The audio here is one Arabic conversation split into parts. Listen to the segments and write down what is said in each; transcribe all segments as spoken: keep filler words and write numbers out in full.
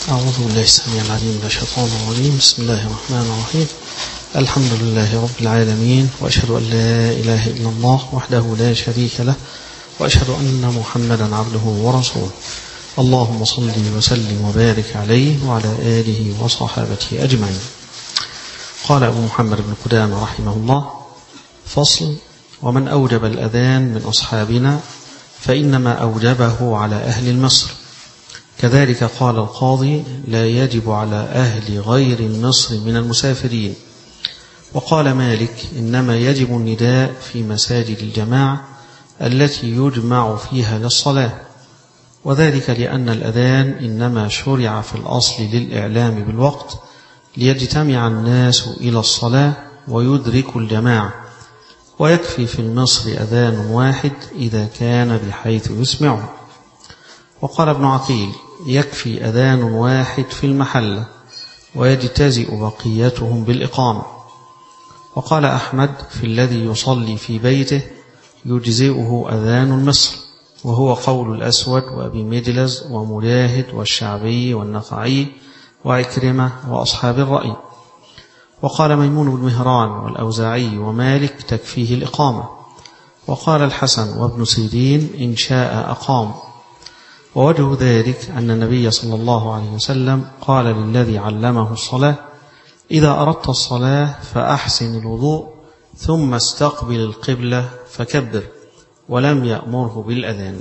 أعوذ بالله السميع العليم من الشيطان الرجيم. بسم الله الرحمن الرحيم. الحمد لله رب العالمين، وأشهد أن لا إله إلا الله وحده لا شريك له، وأشهد أن محمدا عبده ورسوله. اللهم صل وسلم وبارك عليه وعلى آله وصحابته أجمعين. قال أبو محمد بن قدامة رحمه الله: فصل: ومن أوجب الأذان من أصحابنا فإنما أوجبه على أهل مصر. كذلك قال القاضي: لا يجب على أهل غير مصر من المسافرين. وقال مالك: إنما يجب النداء في مساجد الجماعة التي يجمع فيها للصلاة، وذلك لأن الأذان إنما شرع في الأصل للإعلام بالوقت ليجتمع الناس إلى الصلاة ويدركوا الجماعة، ويكفي في المصر أذان واحد إذا كان بحيث يسمعه. وقال ابن عقيل: يكفي أذان واحد في المحلة ويجتزئ بقيتهم بالإقامة. وقال أحمد: في الذي يصلي في بيته يجزئه أذان مصر، وهو قول الأسود وأبي مجلز ومجاهد والشعبي والنخعي وعكرمة وأصحاب الرأي. وقال ميمون بن مهران والأوزاعي ومالك: تكفيه الإقامة. وقال الحسن وابن سيرين: إن شاء أقام. ووجه ذلك أن النبي صلى الله عليه وسلم قال للذي علمه الصلاة: إذا أردت الصلاة فأحسن الوضوء ثم استقبل القبلة فكبر، ولم يأمره بالأذان.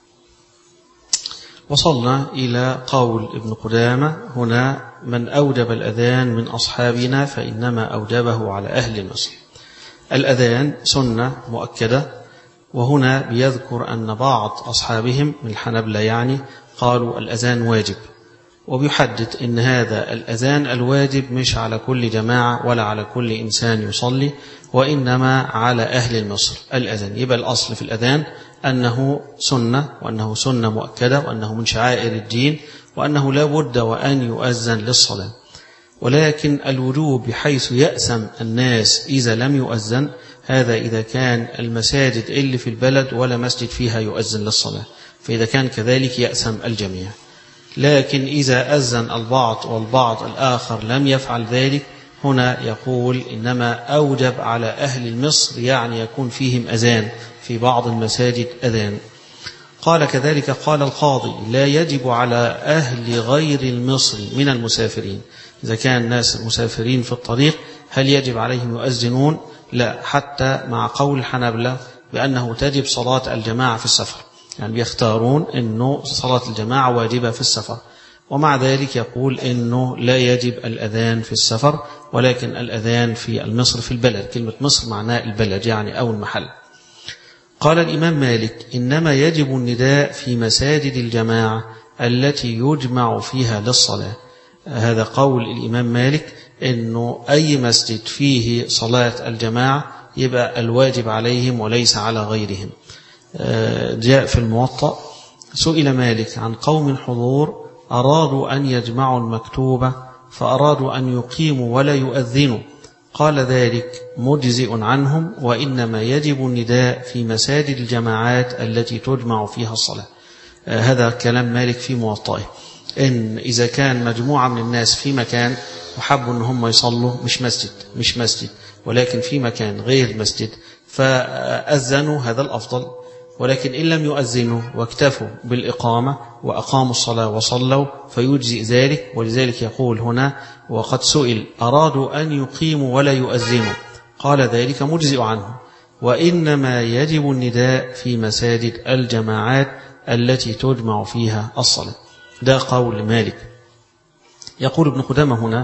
وصلنا إلى قول ابن قدامة هنا: من أوجب الأذان من أصحابنا فإنما أوجبه على أهل مصر. الأذان سنة مؤكدة، وهنا بيذكر أن بعض أصحابهم من الحنبلة يعني قالوا الأذان واجب، وبيحدد أن هذا الأذان الواجب مش على كل جماعة ولا على كل إنسان يصلي، وإنما على أهل مصر الأذان. يبقى الأصل في الأذان أنه سنة، وأنه سنة مؤكدة، وأنه من شعائر الدين، وأنه لا بد وأن يؤذن للصلاة. ولكن الوجوب بحيث يأثم الناس إذا لم يؤذن، هذا إذا كان المساجد اللي في البلد ولا مسجد فيها يؤذن للصلاة، فإذا كان كذلك يأثم الجميع. لكن إذا أذن البعض والبعض الآخر لم يفعل ذلك، هنا يقول إنما أوجب على أهل مصر، يعني يكون فيهم أذان، في بعض المساجد أذان. قال كذلك قال القاضي: لا يجب على أهل غير المصر من المسافرين. إذا كان الناس المسافرين في الطريق هل يجب عليهم يؤذنون؟ لا، حتى مع قول الحنبلة بأنه تجب صلاة الجماعة في السفر، يعني بيختارون أنه صلاة الجماعة واجبة في السفر، ومع ذلك يقول أنه لا يجب الأذان في السفر، ولكن الأذان في المصر في البلد. كلمة مصر معناه البلد يعني أو المحل. قال الإمام مالك: إنما يجب النداء في مساجد الجماعة التي يجمع فيها للصلاة. هذا قول الإمام مالك، أنه أي مسجد فيه صلاة الجماعة يبقى الواجب عليهم وليس على غيرهم. جاء في الموطأ: سئل مالك عن قوم حضور أرادوا أن يجمعوا المكتوبة فأرادوا أن يقيموا ولا يؤذنوا، قال: ذلك مجزئ عنهم، وإنما يجب النداء في مساجد الجماعات التي تجمع فيها الصلاة. هذا كلام مالك في موطئه، إن إذا كان مجموعة من الناس في مكان وحبوا أن هم يصلوا مش مسجد مش مسجد ولكن في مكان غير مسجد فأذنوا، هذا الأفضل. ولكن إن لم يؤذنوا واكتفوا بالإقامة وأقاموا الصلاة وصلوا فيجزئ ذلك. ولذلك يقول هنا: وقد سئل أرادوا أن يقيموا ولا يؤذنوا، قال: ذلك مجزئ عنه، وإنما يجب النداء في مساجد الجماعات التي تجمع فيها الصلاة. ده قول مالك. يقول ابن قدامة هنا: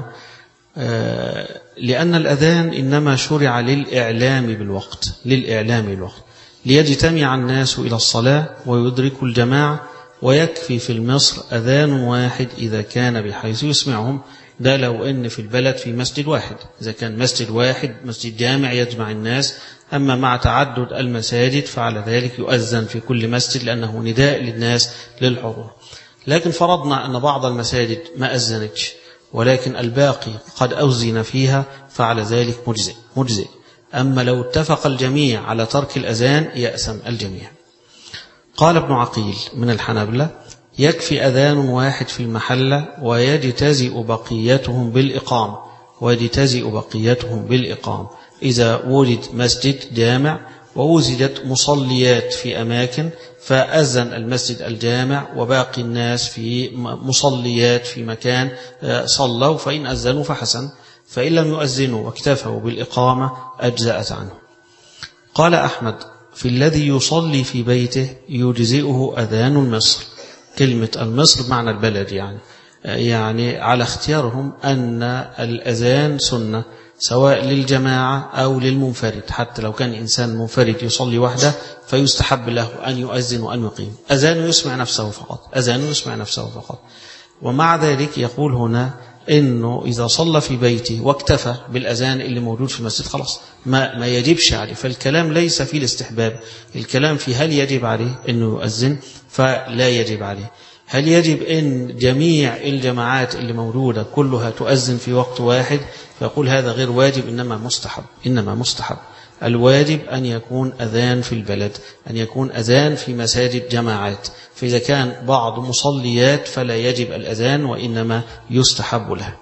لأن الأذان إنما شرع للإعلام بالوقت للإعلام بالوقت ليجتمع الناس إلى الصلاة ويدركوا الجماعة، ويكفي في المصر أذان واحد إذا كان بحيث يسمعهم. ده لو أن في البلد في مسجد واحد، إذا كان مسجد واحد مسجد جامع يجمع الناس. أما مع تعدد المساجد فعلى ذلك يؤذن في كل مسجد، لأنه نداء للناس للحضور. لكن فرضنا أن بعض المساجد ما أذنتش ولكن الباقي قد أذن فيها، فعلى ذلك مجزئ مجزئ. أما لو اتفق الجميع على ترك الأذان يأثم الجميع. قال ابن عقيل من الحنبلة: يكفي أذان واحد في المحلة ويجتزئ بقيتهم بالإقامة ويجتزئ بقيتهم بالإقامة إذا وجد مسجد جامع ووجدت مصليات في أماكن فأذن المسجد الجامع وباقي الناس في مصليات في مكان صلوا، فإن أذنوا فحسن، فإن لم يؤذنوا واكتفوا بالإقامة أجزأت عنه. قال أحمد: في الذي يصلي في بيته يجزئه أذان المصر. كلمة المصر معنى البلد، يعني يعني على اختيارهم أن الأذان سنة سواء للجماعة أو للمنفرد، حتى لو كان إنسان منفرد يصلي وحده فيستحب له أن يؤذن وأن يقيم. أذان يسمع نفسه فقط، أذان يسمع نفسه فقط. ومع ذلك يقول هنا إنه إذا صلى في بيته واكتفى بالأذان اللي موجود في المسجد خلاص ما, ما يجبش عليه. فالكلام ليس في الاستحباب، الكلام في هل يجب عليه أنه يؤذن، فلا يجب عليه. هل يجب أن جميع الجماعات اللي موجودة كلها تؤذن في وقت واحد؟ فيقول هذا غير واجب، إنما مستحب. إنما مستحب. الواجب أن يكون أذان في البلد، أن يكون أذان في مساجد جماعات. فإذا كان بعض مصليات فلا يجب الأذان وإنما يستحب لها.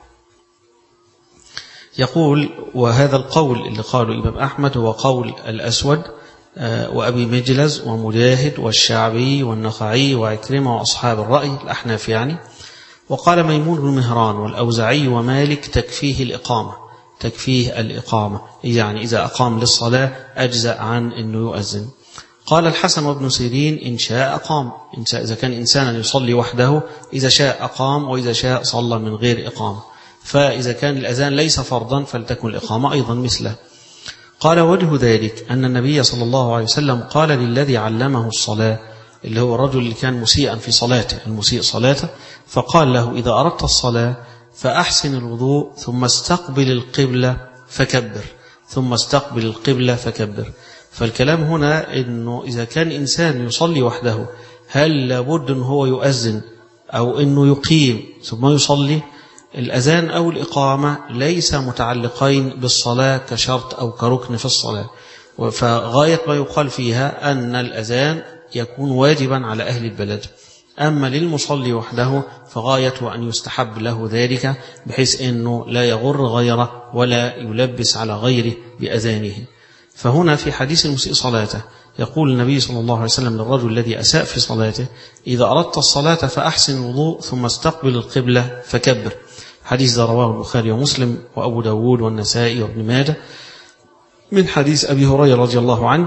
يقول: وهذا القول اللي قاله الإمام أحمد هو قول الأسود وأبي مجلز ومجاهد والشعبي والنخعي وعكرمة وأصحاب الرأي الأحناف يعني. وقال ميمون بن مهران والأوزعي ومالك: تكفيه الإقامة، تكفيه الإقامة، يعني إذا أقام للصلاة أجزأ عن أنه يؤذن. قال الحسن وابن سيرين: إن شاء أقام، إن شاء إذا كان إنسانا يصلي وحده إذا شاء أقام وإذا شاء صلى من غير إقامة. فإذا كان الأذان ليس فرضا فلتكن الإقامة أيضا مثله. قال: وجه ذلك أن النبي صلى الله عليه وسلم قال للذي علمه الصلاة، اللي هو الرجل اللي كان مسيئا في صلاته، المسيء صلاته، فقال له: إذا أردت الصلاة فأحسن الوضوء ثم استقبل القبلة فكبر، ثم استقبل القبلة فكبر. فالكلام هنا إنه إذا كان إنسان يصلي وحده هل لابد أنه هو يؤذن أو أنه يقيم ثم يصلي؟ الأذان أو الإقامة ليس متعلقين بالصلاة كشرط أو كركن في الصلاة، فغاية ما يقال فيها أن الأذان يكون واجبا على أهل البلد. أما للمصلي وحده فغايته أن يستحب له ذلك بحيث أنه لا يغر غيره ولا يلبس على غيره بأذانه. فهنا في حديث المسيء صلاته يقول النبي صلى الله عليه وسلم للرجل الذي أساء في صلاته: إذا أردت الصلاة فأحسن الوضوء ثم استقبل القبلة فكبر. حديث ده رواه البخاري ومسلم وأبو داود والنسائي وابن ماجه من حديث أبي هريرة رضي الله عنه.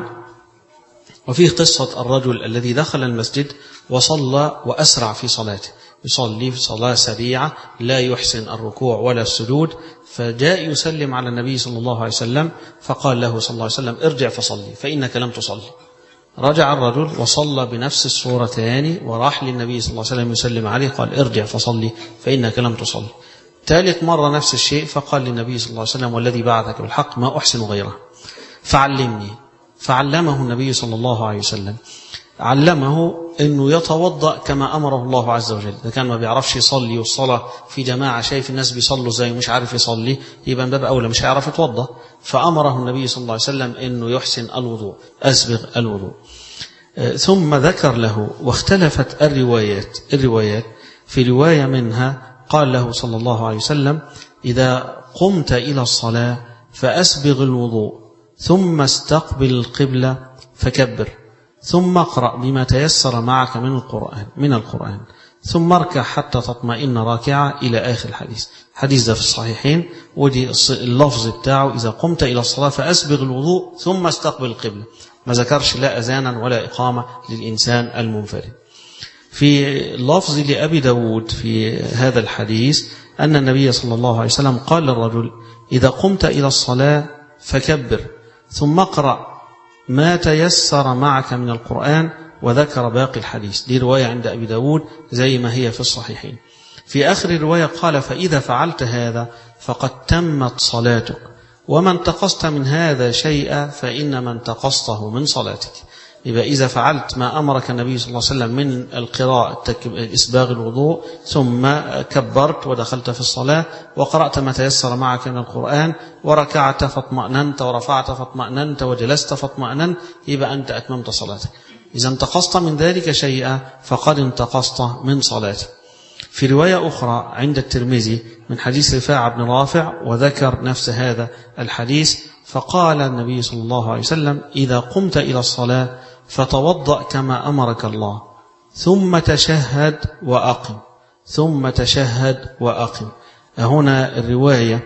وفيه قصة الرجل الذي دخل المسجد وصلى وأسرع في صلاته، يصلي في صلاة سريعة لا يحسن الركوع ولا السجود، فجاء يسلم على النبي صلى الله عليه وسلم فقال له صلى الله عليه وسلم: ارجع فصلي فإنك لم تصلي. رجع الرجل وصلى بنفس الصورة تاني وراح للنبي صلى الله عليه وسلم يسلم عليه قال: ارجع فصلي فإنك لم تصلي. ثالث مرة نفس الشيء فقال للنبي صلى الله عليه وسلم: والذي بعثك بالحق ما أحسن غيره فعلمني. فعلمه النبي صلى الله عليه وسلم، علمه أنه يتوضأ كما أمره الله عز وجل. إذا كان ما بيعرفش يصلي والصلاة في جماعة شايف الناس بيصلوا زي مش عارف يصلي يبقى باب أولى مش هيعرف يتوضأ، فأمره النبي صلى الله عليه وسلم أنه يحسن الوضوء، أسبغ الوضوء. ثم ذكر له واختلفت الروايات الروايات في رواية منها قال له صلى الله عليه وسلم: إذا قمت إلى الصلاة فأسبغ الوضوء ثم استقبل القبلة فكبر، ثم اقرأ بما تيسر معك من القرآن من القرآن ثم اركع حتى تطمئن راكعة إلى آخر الحديث. حديث ده في الصحيحين، ودي اللفظ بتاعه: إذا قمت إلى الصلاة فأسبغ الوضوء ثم استقبل القبلة. ما ذكرش لا أذانا ولا إقامة للإنسان المنفرد. في لفظ لأبي داود في هذا الحديث أن النبي صلى الله عليه وسلم قال للرجل: إذا قمت إلى الصلاة فكبر ثم اقرأ ما تيسر معك من القرآن، وذكر باقي الحديث. دي رواية عند أبي داود زي ما هي في الصحيحين. في آخر الرواية قال: فإذا فعلت هذا فقد تمت صلاتك، وما انتقصت من هذا شيئا فإنما انتقصته من صلاتك. يبقى إذا فعلت ما أمرك النبي صلى الله عليه وسلم من القراءة إسباغ الوضوء ثم كبرت ودخلت في الصلاة وقرأت ما تيسر معك من القرآن وركعت فاطمأننت ورفعت فاطمأننت وجلست فاطمأننت، يبقى أنت أتممت صلاتك. إذا انتقصت من ذلك شيئا فقد انتقصت من صلاتك. في رواية أخرى عند الترمذي من حديث رفاعة بن رافع وذكر نفس هذا الحديث، فقال النبي صلى الله عليه وسلم: إذا قمت إلى الصلاة فتوضأ كما أمرك الله، ثم تشهد وأقم، ثم تشهد وأقم. هنا الرواية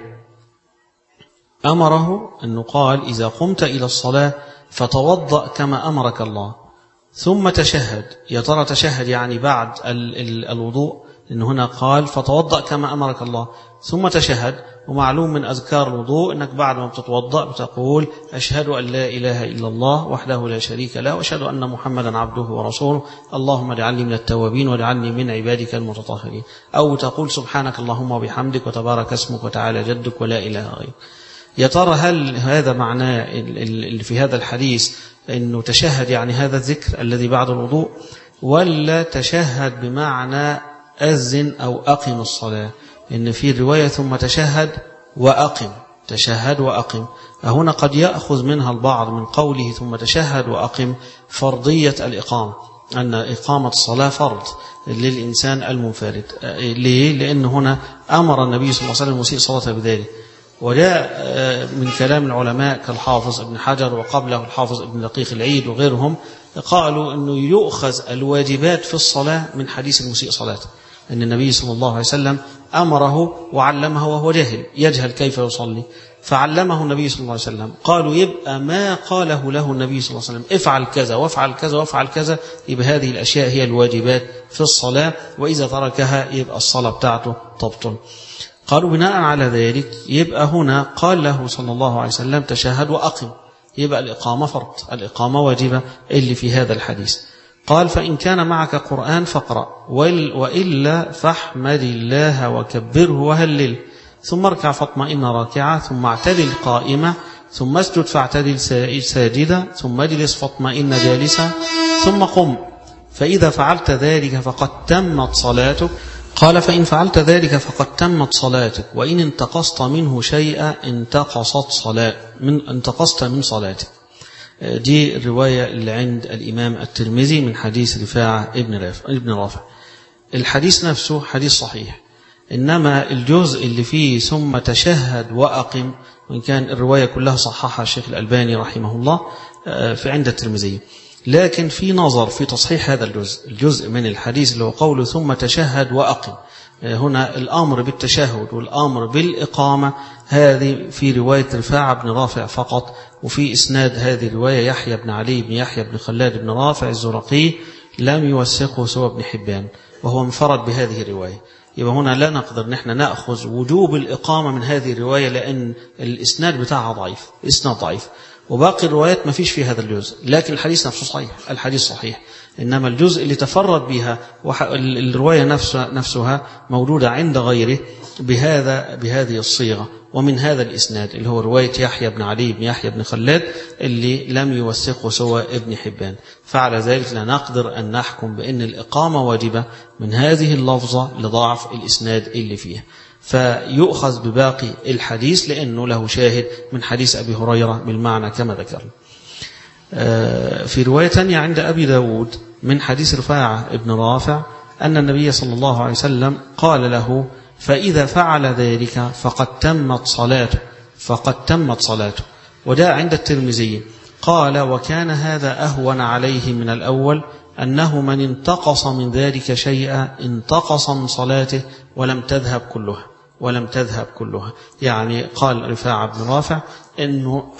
أمره أنه قال: إذا قمت إلى الصلاة فتوضأ كما أمرك الله، ثم تشهد. يا ترى تشهد يعني بعد الوضوء؟ إن هنا قال فتوضأ كما أمرك الله ثم تشهد. ومعلوم من أذكار الوضوء أنك بعد ما بتتوضأ بتقول: أشهد أن لا إله إلا الله وحده لا شريك له وأشهد أن محمدا عبده ورسوله، اللهم اجعلني من التوابين واجعلني من عبادك المتطهرين. أو تقول: سبحانك اللهم وبحمدك وتبارك اسمك وتعالى جدك ولا إله غيرك. يا ترى هل هذا معناه اللي في هذا الحديث أنه تشهد يعني هذا الذكر الذي بعد الوضوء، ولا تشهد بمعنى أذن أو أقم الصلاة؟ إن في الرواية ثم تشهد وأقم، تشهد وأقم. هنا قد يأخذ منها البعض من قوله ثم تشهد وأقم فرضية الإقامة، أن إقامة الصلاة فرض للإنسان المنفرد. ليه؟ لأن هنا أمر النبي صلى الله عليه وسلم المسيء صلاته بذلك. وجاء من كلام العلماء كالحافظ ابن حجر وقبله الحافظ ابن دقيق العيد وغيرهم، قالوا أنه يؤخذ الواجبات في الصلاة من حديث المسيء صلاته، أن النبي صلى الله عليه وسلم أمره وعلمه وهو جاهل، يجهل كيف يصلي، فعلمه النبي صلى الله عليه وسلم. قالوا يبقى ما قاله له النبي صلى الله عليه وسلم افعل كذا وافعل كذا وافعل كذا، يبقى هذه الأشياء هي الواجبات في الصلاة، وإذا تركها يبقى الصلاة بتاعته تبطل. قالوا بناء على ذلك يبقى هنا قال له صلى الله عليه وسلم تشهد وأقم، يبقى الإقامة فرض، الإقامة واجبة اللي في هذا الحديث. قال: فإن كان معك قرآن فاقرأ، وإلا فاحمد الله وكبره وهلل، ثم اركع فاطمئن راكعة، ثم اعتدل قائمة، ثم اسجد فاعتدل ساجدة، ثم اجلس فاطمئن جالسة، ثم قم، فإذا فعلت ذلك فقد تمت صلاتك. قال: فإن فعلت ذلك فقد تمت صلاتك، وإن انتقصت منه شيئا انتقصت صلاة من انتقصت من صلاتك. دي الرواية اللي عند الإمام الترمذي من حديث رفاعة ابن رافع. الحديث نفسه حديث صحيح، إنما الجزء اللي فيه ثم تشهد وأقم، وإن كان الرواية كلها صححها الشيخ الألباني رحمه الله في عند الترمذي، لكن في نظر في تصحيح هذا الجزء الجزء من الحديث اللي هو قوله ثم تشهد وأقم. هنا الأمر بالتشهد والأمر بالإقامة هذه في رواية رفاعة بن رافع فقط، وفي إسناد هذه الرواية يحيى بن علي بن يحيى بن خلاد بن رافع الزرقي لم يوثقه سوى ابن حبان، وهو انفرد بهذه الرواية. يبقى هنا لا نقدر نحن نأخذ وجوب الإقامة من هذه الرواية، لأن الإسناد بتاعها ضعيف، إسناد ضعيف، وباقي الروايات ما فيش في هذا الجزء، لكن الحديث نفسه صحيح، الحديث صحيح. إنما الجزء اللي تفرد بها الرواية نفسها, نفسها موجودة عند غيره بهذا بهذه الصيغة ومن هذا الإسناد اللي هو رواية يحيى بن علي بن يحيى بن خلاد اللي لم يوثقه سوى ابن حبان. فعلى ذلك لا نقدر أن نحكم بأن الإقامة واجبة من هذه اللفظة لضعف الإسناد اللي فيها، فيؤخذ بباقي الحديث لأنه له شاهد من حديث أبي هريرة بالمعنى كما ذكرنا. في رواية تانية عند أبي داود من حديث رفاعة ابن رافع أن النبي صلى الله عليه وسلم قال له: فإذا فعل ذلك فقد تمت صلاته، فقد تمت صلاته. وجاء عند الترمذي قال: وكان هذا أهون عليه من الأول، أنه من انتقص من ذلك شيئا انتقص من صلاته ولم تذهب كلها ولم تذهب كلها. يعني قال رفاعة بن رافع أنه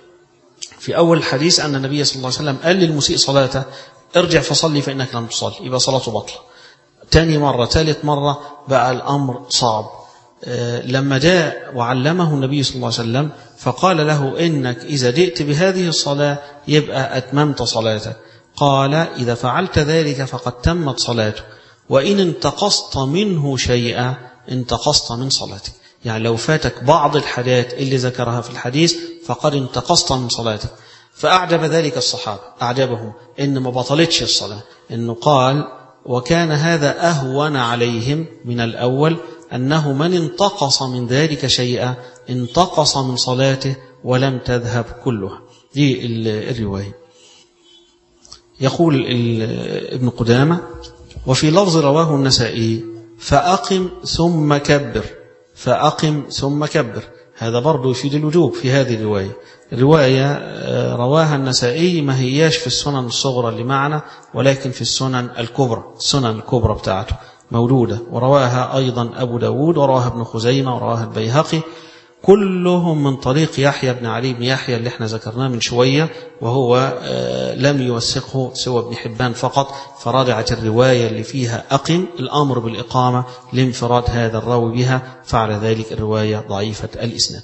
في أول الحديث أن النبي صلى الله عليه وسلم قال للمسيء صلاته: ارجع فصلي فإنك لم تصلي، يبقى صلاته بطلة. تاني مرة ثالث مرة بقى الأمر صعب. أه لما جاء وعلمه النبي صلى الله عليه وسلم فقال له: إنك إذا جئت بهذه الصلاة يبقى أتممت صلاتك. قال: إذا فعلت ذلك فقد تمت صلاته، وإن انتقصت منه شيئا انتقصت من صلاتك. يعني لو فاتك بعض الحاجات اللي ذكرها في الحديث فقد انتقصت من صلاتك. فأعجب ذلك الصحابة، أعجبهم إن ما بطلتش الصلاة، إنه قال: وكان هذا أهون عليهم من الأول، أنه من انتقص من ذلك شيئا انتقص من صلاته ولم تذهب كلها. دي الرواية. يقول ابن قدامة: وفي لفظ رواه النسائي: فأقم ثم كبر، فأقم ثم كبر. هذا برضو يفيد الوجوب في هذه الرواية. الرواية رواها النسائي ما هياش في السنن الصغرى اللي معنا، ولكن في السنن الكبرى، السنن الكبرى بتاعته موجودة، ورواها أيضا أبو داود، ورواها ابن خزيمة، ورواها البيهقي، كلهم من طريق يحيى بن علي بن يحيى اللي احنا ذكرناه من شوية، وهو لم يوثقه سوى ابن حبان فقط، فرجعت الرواية اللي فيها أقم الأمر بالإقامة لانفراد هذا الراوي بها، فعلى ذلك الرواية ضعيفة الإسناد.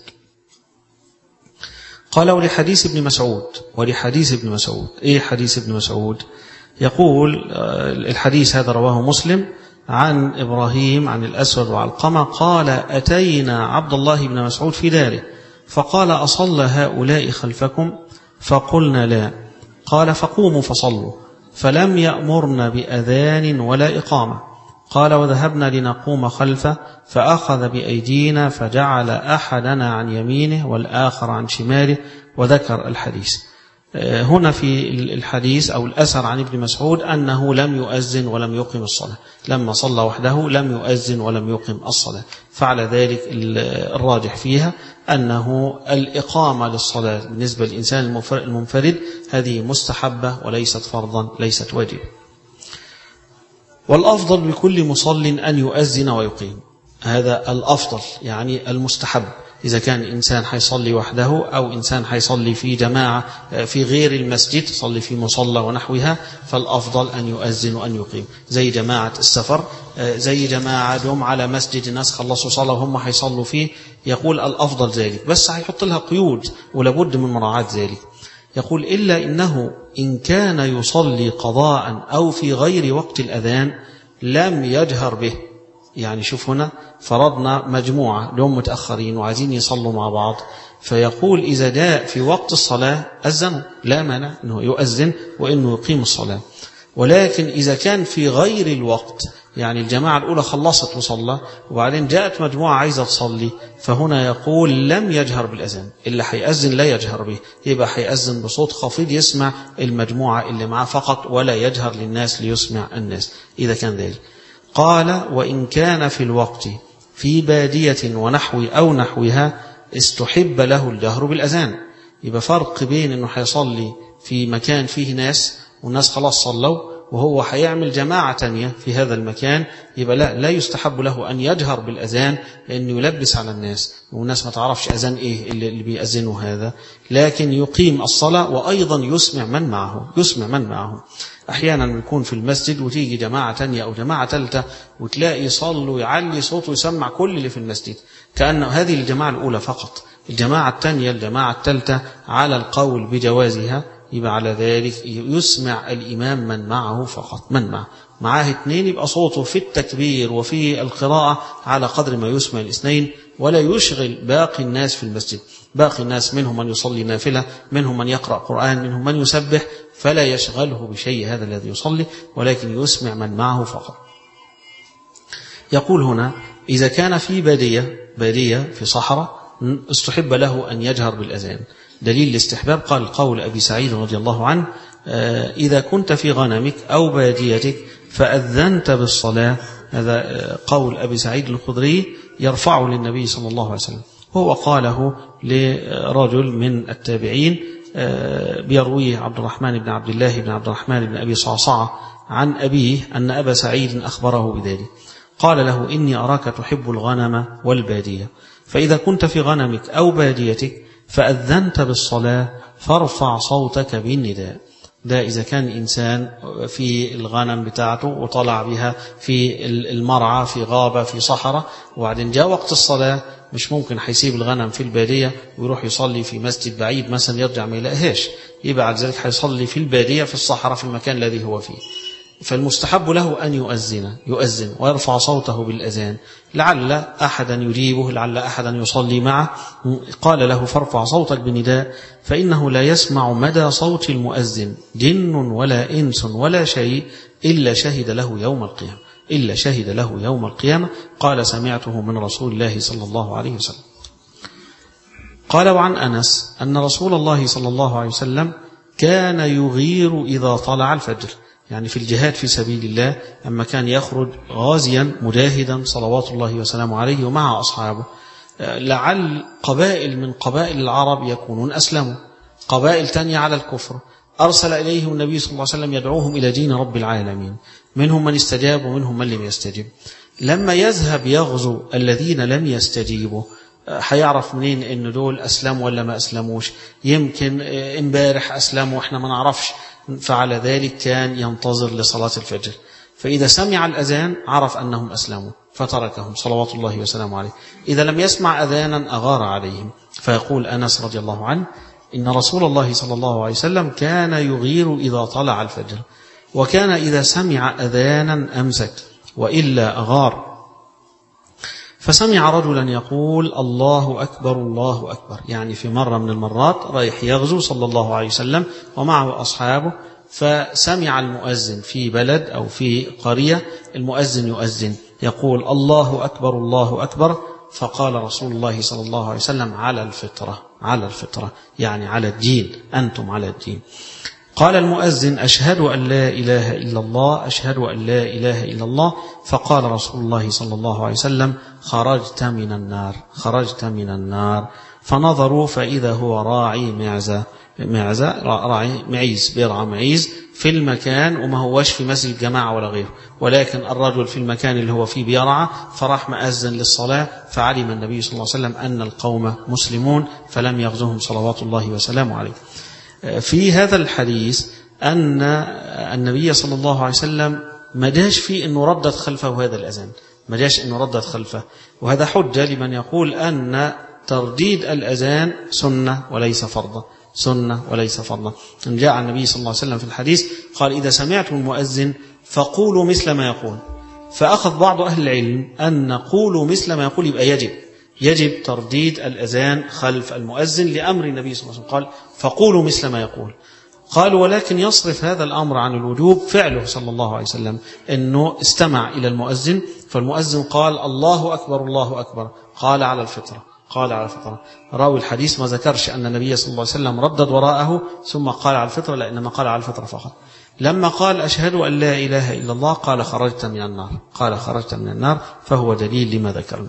قال: ولحديث ابن مسعود، ولحديث ابن مسعود. إيه حديث ابن مسعود؟ يقول الحديث هذا رواه مسلم عن إبراهيم عن الأسود وعلقمة قال: أتينا عبد الله بن مسعود في داره فقال: أصلى هؤلاء خلفكم؟ فقلنا: لا. قال: فقوموا فصلوا. فلم يأمرنا بأذان ولا إقامة. قال: وذهبنا لنقوم خلفه فأخذ بأيدينا فجعل أحدنا عن يمينه والآخر عن شماله، وذكر الحديث. هنا في الحديث أو الأثر عن ابن مسعود أنه لم يؤذن ولم يقم الصلاة، لما صلى وحده لم يؤذن ولم يقم الصلاة، فعلى ذلك الراجح فيها أنه الإقامة للصلاة بالنسبة للإنسان المنفرد هذه مستحبة وليست فرضا، ليست واجبة. والأفضل لكل مصل أن يؤذن ويقيم، هذا الأفضل يعني المستحب. إذا كان إنسان حيصلي وحده أو إنسان حيصلي في جماعة في غير المسجد، صلي في مصلى ونحوها، فالأفضل أن يؤذن وأن يقيم، زي جماعة السفر، زي جماعة دوم على مسجد الناس خلصوا صلاة وهم حيصلوا فيه، يقول الأفضل ذلك، بس هيحط لها قيود ولابد من مراعاة ذلك. يقول: إلا إنه إن كان يصلي قضاء أو في غير وقت الأذان لم يجهر به. يعني شوف هنا فرضنا مجموعة لهم متأخرين وعايزين يصلوا مع بعض، فيقول إذا جاء في وقت الصلاة أذنوا، لا مانع أنه يؤذن وأنه يقيم الصلاة. ولكن إذا كان في غير الوقت، يعني الجماعة الأولى خلصت وصلى وبعدين جاءت مجموعة عايزة تصلي، فهنا يقول لم يجهر بالأذان، اللي حيأذن لا يجهر به، يبقى حيأذن بصوت خفيض يسمع المجموعة اللي معاه فقط، ولا يجهر للناس ليسمع الناس إذا كان ذلك. قال: وإن كان في الوقت في بادية ونحو أو نحوها استحب له الجهر بالأذان. يبقى فرق بين أنه حيصلي في مكان فيه ناس والناس خلاص صلوا وهو حيعمل جماعة تانية في هذا المكان، يبقى لا, لا يستحب له أن يجهر بالأذان لأنه يلبس على الناس والناس ما تعرفش أذان إيه اللي, اللي بيأذنه هذا، لكن يقيم الصلاة وأيضا يسمع من معه، يسمع من معه. أحيانا يكون في المسجد وتيجي جماعة تانية أو جماعة ثالثة وتلاقي يصلوا يعلي صوته يسمع كل اللي في المسجد، كأن هذه الجماعة الأولى فقط، الجماعة الثانية الجماعة الثالثة على القول بجوازها، يبقى على ذلك يسمع الإمام من معه فقط، من معه معاه اثنين يبقى صوته في التكبير وفي القراءة على قدر ما يسمع الاثنين، ولا يشغل باقي الناس في المسجد. باقي الناس منهم من يصلي نافلة، منهم من يقرأ قرآن، منهم من يسبح، فلا يشغله بشيء هذا الذي يصلي، ولكن يسمع من معه فقط. يقول هنا: إذا كان في بادية بادية في صحراء استحب له أن يجهر بالأذان. دليل الاستحباب قال قول أبي سعيد رضي الله عنه: إذا كنت في غنمك أو باديتك فأذنت بالصلاة. هذا قول أبي سعيد الخدري يرفعه للنبي صلى الله عليه وسلم، هو قاله لرجل من التابعين بيرويه عبد الرحمن بن عبد الله بن عبد الرحمن بن أبي صعصعة عن أبيه أن أبا سعيد أخبره بذلك، قال له: إني أراك تحب الغنم والبادية، فإذا كنت في غنمك أو باديتك فأذنت بالصلاة فارفع صوتك بالنداء. ده إذا كان إنسان في الغنم بتاعته وطلع بها في المرعى في غابة في صحراء، وبعدين جاء وقت الصلاة مش ممكن حيسيب الغنم في البادية ويروح يصلي في مسجد بعيد مثلا يرجع ما يلاقيهاش، يبقى بعد ذلك حيصلي في البادية في الصحراء في المكان الذي هو فيه. فالمستحب له أن يؤذن يؤذن ويرفع صوته بالأذان، لعل أحدا يجيبه، لعل أحدا يصلي معه. قال له: فارفع صوتك بالنداء فإنه لا يسمع مدى صوت المؤذن جن ولا إنس ولا شيء إلا شهد له يوم القيامة إلا شهد له يوم القيامة قال: سمعته من رسول الله صلى الله عليه وسلم. قال: وعن أنس أن رسول الله صلى الله عليه وسلم كان يغير إذا طلع الفجر، يعني في الجهاد في سبيل الله أما كان يخرج غازيا مجاهدا صلوات الله وسلامه عليه ومع أصحابه، لعل قبائل من قبائل العرب يكونون أسلموا، قبائل تانية على الكفر، أرسل إليهم النبي صلى الله عليه وسلم يدعوهم إلى دين رب العالمين، منهم من استجاب ومنهم من لم يستجب. لما يذهب يغزو الذين لم يستجيبوا هيعرف منين إن دول أسلموا ولا ما أسلموش؟ يمكن امبارح أسلموا وإحنا ما نعرفش. فعلى ذلك كان ينتظر لصلاة الفجر، فإذا سمع الأذان عرف أنهم أسلموا فتركهم صلوات الله وسلامه عليه. إذا لم يسمع أذانا أغار عليهم. فيقول أنس رضي الله عنه إن رسول الله صلى الله عليه وسلم كان يغير إذا طلع الفجر، وكان إذا سمع أذانا أمسك وإلا أغار. فسمع رجلا يقول الله أكبر الله أكبر، يعني في مرة من المرات رايح يغزو صلى الله عليه وسلم ومعه أصحابه، فسمع المؤذن في بلد أو في قرية المؤذن يؤذن يقول الله أكبر الله أكبر، فقال رسول الله صلى الله عليه وسلم على الفطرة، على الفطرة يعني على الدين، أنتم على الدين. قال المؤذن أشهد أن لا إله إلا الله، أشهد أن لا إله إلا الله. فقال رسول الله صلى الله عليه وسلم خرجت من النار، خرجت من النار. فنظروا فإذا هو راعي معزة، معزة راعي معيز، بيرعى معيز في المكان، وما هوش في مسجد جماعة ولا غيره، ولكن الرجل في المكان اللي هو فيه بيرعى، فراح مأذن للصلاة، فعلم النبي صلى الله عليه وسلم أن القوم مسلمون فلم يغزوهم صلوات الله وسلامه عليه. في هذا الحديث أن النبي صلى الله عليه وسلم ما جاش فيه أنه ردت خلفه هذا الأذان، ما جاش أنه ردت خلفه، وهذا حجة لمن يقول أن ترديد الأذان سنة وليس فرضا، سنة وليس فرضا. إن جاء النبي صلى الله عليه وسلم في الحديث قال إذا سمعتم المؤذن فقولوا مثل ما يقول. فأخذ بعض أهل العلم أن قولوا مثل ما يقول يبقى يجب يجب ترديد الأذان خلف المؤذن لأمر النبي صلى الله عليه وسلم، قال فقولوا مثل ما يقول. قالوا ولكن يصرف هذا الأمر عن الوجوب فعله صلى الله عليه وسلم، أنه استمع إلى المؤذن، فالمؤذن قال الله أكبر الله أكبر، قال على الفطرة، قال على الفطرة. راوي الحديث ما ذكرش أن النبي صلى الله عليه وسلم ردد وراءه ثم قال على الفطرة، لأنما قال على الفطرة فقط. لما قال أشهد أن لا إله إلا الله قال خرجت من النار، قال خرجت من النار، فهو دليل لما ذكرنا.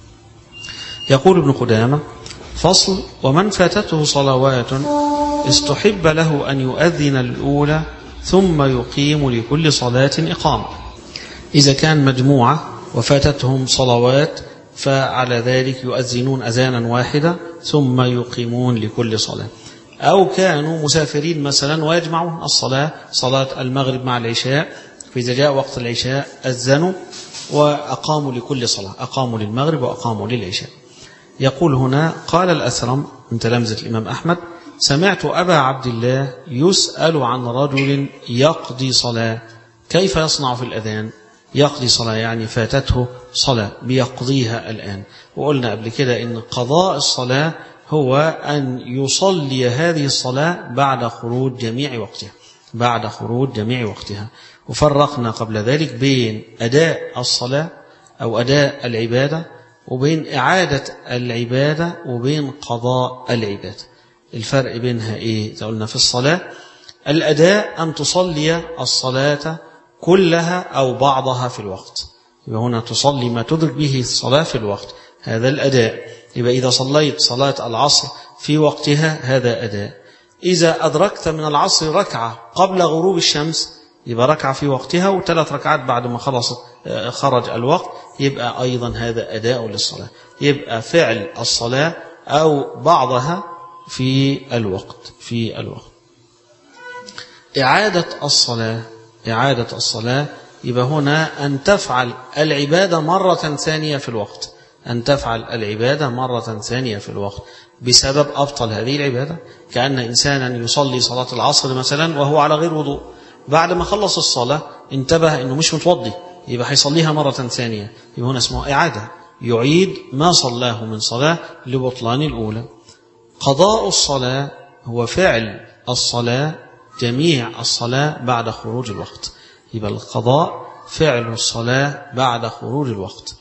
يقول ابن قدامة فصل ومن فاتته صلوات استحب له أن يؤذن الأولى ثم يقيم لكل صلاة إقامة. إذا كان مجموعة وفاتتهم صلوات فعلى ذلك يؤذنون أذانا واحدة ثم يقيمون لكل صلاة. أو كانوا مسافرين مثلا ويجمعون الصلاة، صلاة المغرب مع العشاء، فإذا جاء وقت العشاء أذنوا وأقاموا لكل صلاة، أقاموا للمغرب وأقاموا للعشاء. يقول هنا قال الأثرم من تلامذة الإمام أحمد سمعت أبا عبد الله يسأل عن رجل يقضي صلاة كيف يصنع في الأذان؟ يقضي صلاة يعني فاتته صلاة بيقضيها الآن. وقلنا قبل كده إن قضاء الصلاة هو أن يصلي هذه الصلاة بعد خروج جميع وقتها، بعد خروج جميع وقتها. وفرقنا قبل ذلك بين أداء الصلاة أو أداء العبادة وبين إعادة العبادة وبين قضاء العبادة. الفرق بينها إيه؟ قلنا في الصلاة الأداء أن تصلي الصلاة كلها أو بعضها في الوقت، يبقى هنا تصلي ما تدرك به الصلاة في الوقت، هذا الأداء. يبقى إذا صليت صلاة العصر في وقتها هذا أداء. إذا أدركت من العصر ركعة قبل غروب الشمس يبقى ركعة في وقتها وثلاث ركعات بعد ما خلصت خرج الوقت، يبقى أيضا هذا أداء للصلاة. يبقى فعل الصلاة أو بعضها في الوقت في الوقت. إعادة الصلاة إعادة الصلاة يبقى هنا أن تفعل العبادة مرة ثانية في الوقت، أن تفعل العبادة مرة ثانية في الوقت بسبب أبطل هذه العبادة. كأن إنسانا يصلي صلاة العصر مثلا وهو على غير وضوء، بعد ما خلص الصلاة انتبه أنه مش متوضي، يبقى هيصليها مرة ثانية، يبقى هنا اسمه إعادة، يعيد ما صلاه من صلاة لبطلان الأولى. قضاء الصلاة هو فعل الصلاة جميع الصلاة بعد خروج الوقت، يبقى القضاء فعل الصلاة بعد خروج الوقت،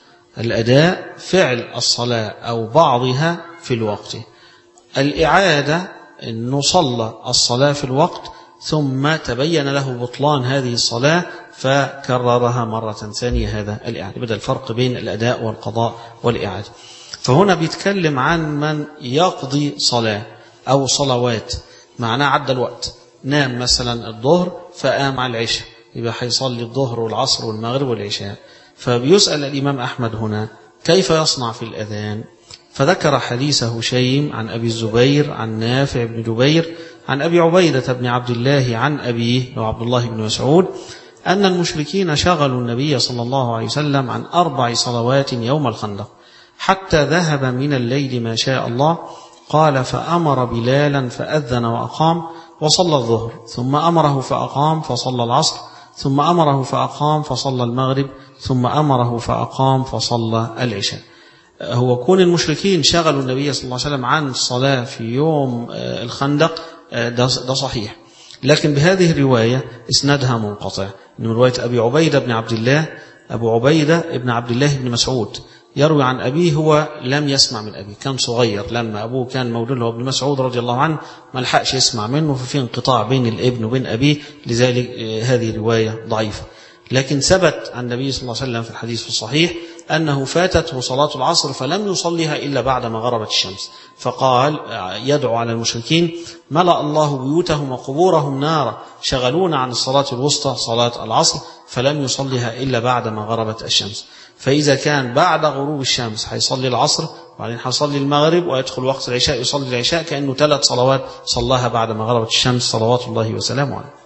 الأداء فعل الصلاة أو بعضها في الوقت. الإعادة أنه صلى الصلاة في الوقت ثم تبين له بطلان هذه الصلاة فكررها مرة ثانية. هذا الإعادة، بدأ الفرق بين الأداء والقضاء والإعادة. فهنا بيتكلم عن من يقضي صلاة أو صلوات، معناه عدى الوقت، نام مثلا الظهر فقام على العشاء، يبقى هيصلي الظهر والعصر والمغرب والعشاء. فبيسأل الإمام أحمد هنا كيف يصنع في الأذان، فذكر حديث هشيم عن أبي الزبير عن نافع بن جبير عن أبي عبيدة بن عبد الله عن أبيه وعبد الله بن مسعود أن المشركين شغلوا النبي صلى الله عليه وسلم عن أربع صلوات يوم الخندق حتى ذهب من الليل ما شاء الله. قال فأمر بلالا فأذن وأقام وصلى الظهر، ثم أمره فأقام فصلى العصر، ثم أمره فأقام فصلى المغرب، ثم أمره فأقام فصلى العشاء. هو كون المشركين شغلوا النبي صلى الله عليه وسلم عن الصلاة في يوم الخندق ده صحيح، لكن بهذه الرواية إسنادها منقطع من رواية أبي عبيدة بن عبد الله. أبو عبيدة بن عبد الله بن مسعود يروي عن أبيه، هو لم يسمع من أبيه، كان صغير لما أبوه كان مولود له ابن مسعود رضي الله عنه، ما لحقش يسمع منه، ففي انقطاع بين الابن وبين أبيه، لذلك هذه رواية ضعيفة. لكن ثبت عن النبي صلى الله عليه وسلم في الحديث الصحيح أنه فاتته صلاة العصر فلم يصليها إلا بعد ما غربت الشمس، فقال يدعو على المشركين ملأ الله بيوتهم وقبورهم نارا شغلونا عن الصلاة الوسطى صلاة العصر فلم يصليها إلا بعد ما غربت الشمس. فإذا كان بعد غروب الشمس هيصلي العصر وبعدين هيصلي المغرب ويدخل وقت العشاء يصلي العشاء، كأنه ثلاث صلوات صلاها بعد ما غربت الشمس صلوات الله وسلامه عليه.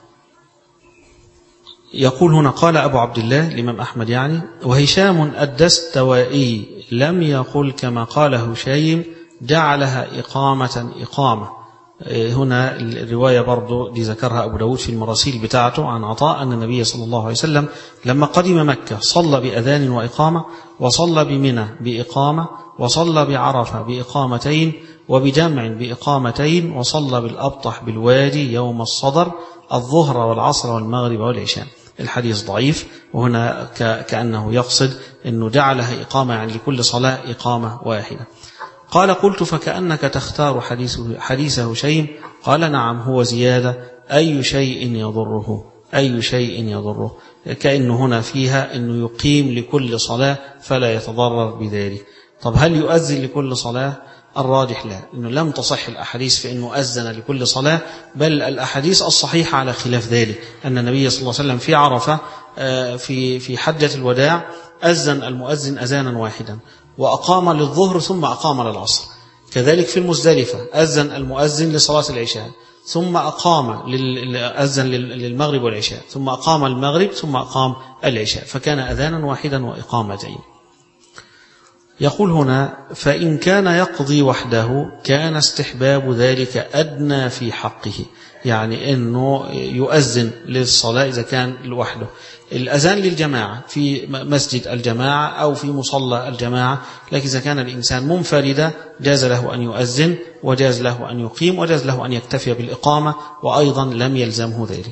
يقول هنا قال أبو عبد الله الإمام أحمد يعني وهشام الدستوائي لم يقل كما قال هشيم جعلها إقامة إقامة. هنا الرواية برضو دي ذكرها أبو داود في المراسيل بتاعته عن عطاء أن النبي صلى الله عليه وسلم لما قدم مكة صلى بأذان وإقامة، وصلى بمنى بإقامة، وصلى بعرفة بإقامتين، وبجمع بإقامتين، وصلى بالأبطح بالوادي يوم الصدر الظهر والعصر والمغرب والعشاء. الحديث ضعيف، وهنا كأنه يقصد أنه جعلها إقامة يعني لكل صلاة إقامة واحدة. قال قلت فكأنك تختار حديث حديث هشيم. قال نعم هو زيادة أي شيء يضره أي شيء يضره كأنه هنا فيها أنه يقيم لكل صلاة فلا يتضرر بذلك. طب هل يؤذن لكل صلاة؟ الراجح لا، أنه لم تصح الأحاديث في أنه أذن لكل صلاة، بل الأحاديث الصحيحة على خلاف ذلك، أن النبي صلى الله عليه وسلم في عرفة في في حجة الوداع أذن المؤذن أذانا واحدا وأقام للظهر ثم أقام للعصر. كذلك في المزدلفة أذن المؤذن لصلاة العشاء ثم أقام أذن للمغرب والعشاء ثم أقام المغرب ثم أقام العشاء، فكان أذانا واحدا وإقامتين. يقول هنا فإن كان يقضي وحده كان استحباب ذلك أدنى في حقه، يعني أنه يؤذن للصلاة إذا كان لوحده. الأذان للجماعة في مسجد الجماعة أو في مصلى الجماعة، لكن إذا كان الإنسان منفردا جاز له أن يؤذن وجاز له أن يقيم وجاز له أن يكتفي بالإقامة، وأيضا لم يلزمه ذلك.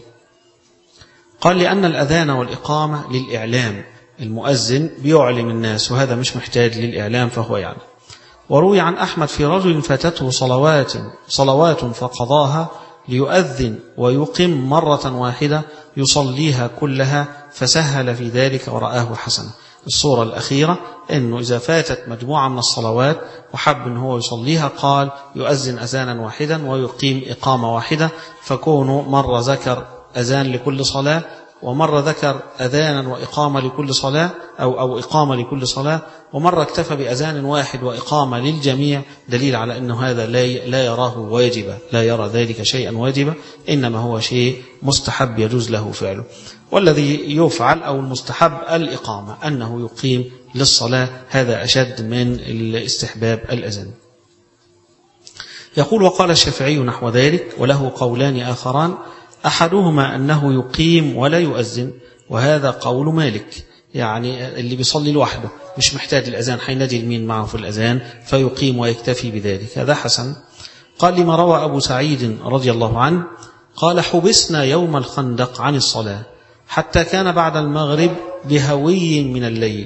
قال لأن الأذان والإقامة للإعلام، المؤذن بيعلم الناس وهذا مش محتاج للإعلام فهو يعلم. وروي عن أحمد في رجل فاتته صلوات صلوات فقضاها ليؤذن ويقيم مرة واحدة يصليها كلها فسهل في ذلك ورآه حسنا. الصورة الأخيرة أنه إذا فاتت مجموعة من الصلوات وحب أنه هو يصليها قال يؤذن أذانا واحدا ويقيم إقامة واحدة، فكونه مرة ذكر أذان لكل صلاة ومرة ذكر أذانا وإقامة لكل صلاة أو, أو إقامة لكل صلاة، ومرة اكتفى بأذان واحد وإقامة للجميع، دليل على أنه هذا لا يراه واجبا، لا يرى ذلك شيئا واجبا، إنما هو شيء مستحب يجوز له فعله. والذي يفعل أو المستحب الإقامة، أنه يقيم للصلاة، هذا أشد من الاستحباب الأذان. يقول وقال الشافعي نحو ذلك وله قولان آخران، أحدهما أنه يقيم ولا يؤذن، وهذا قول مالك، يعني اللي بيصلي لوحده مش محتاج الأذان حينادي المين معه في الأذان فيقيم ويكتفي بذلك، هذا حسن. قال لما روى أبو سعيد رضي الله عنه قال حبسنا يوم الخندق عن الصلاة حتى كان بعد المغرب بهوي من الليل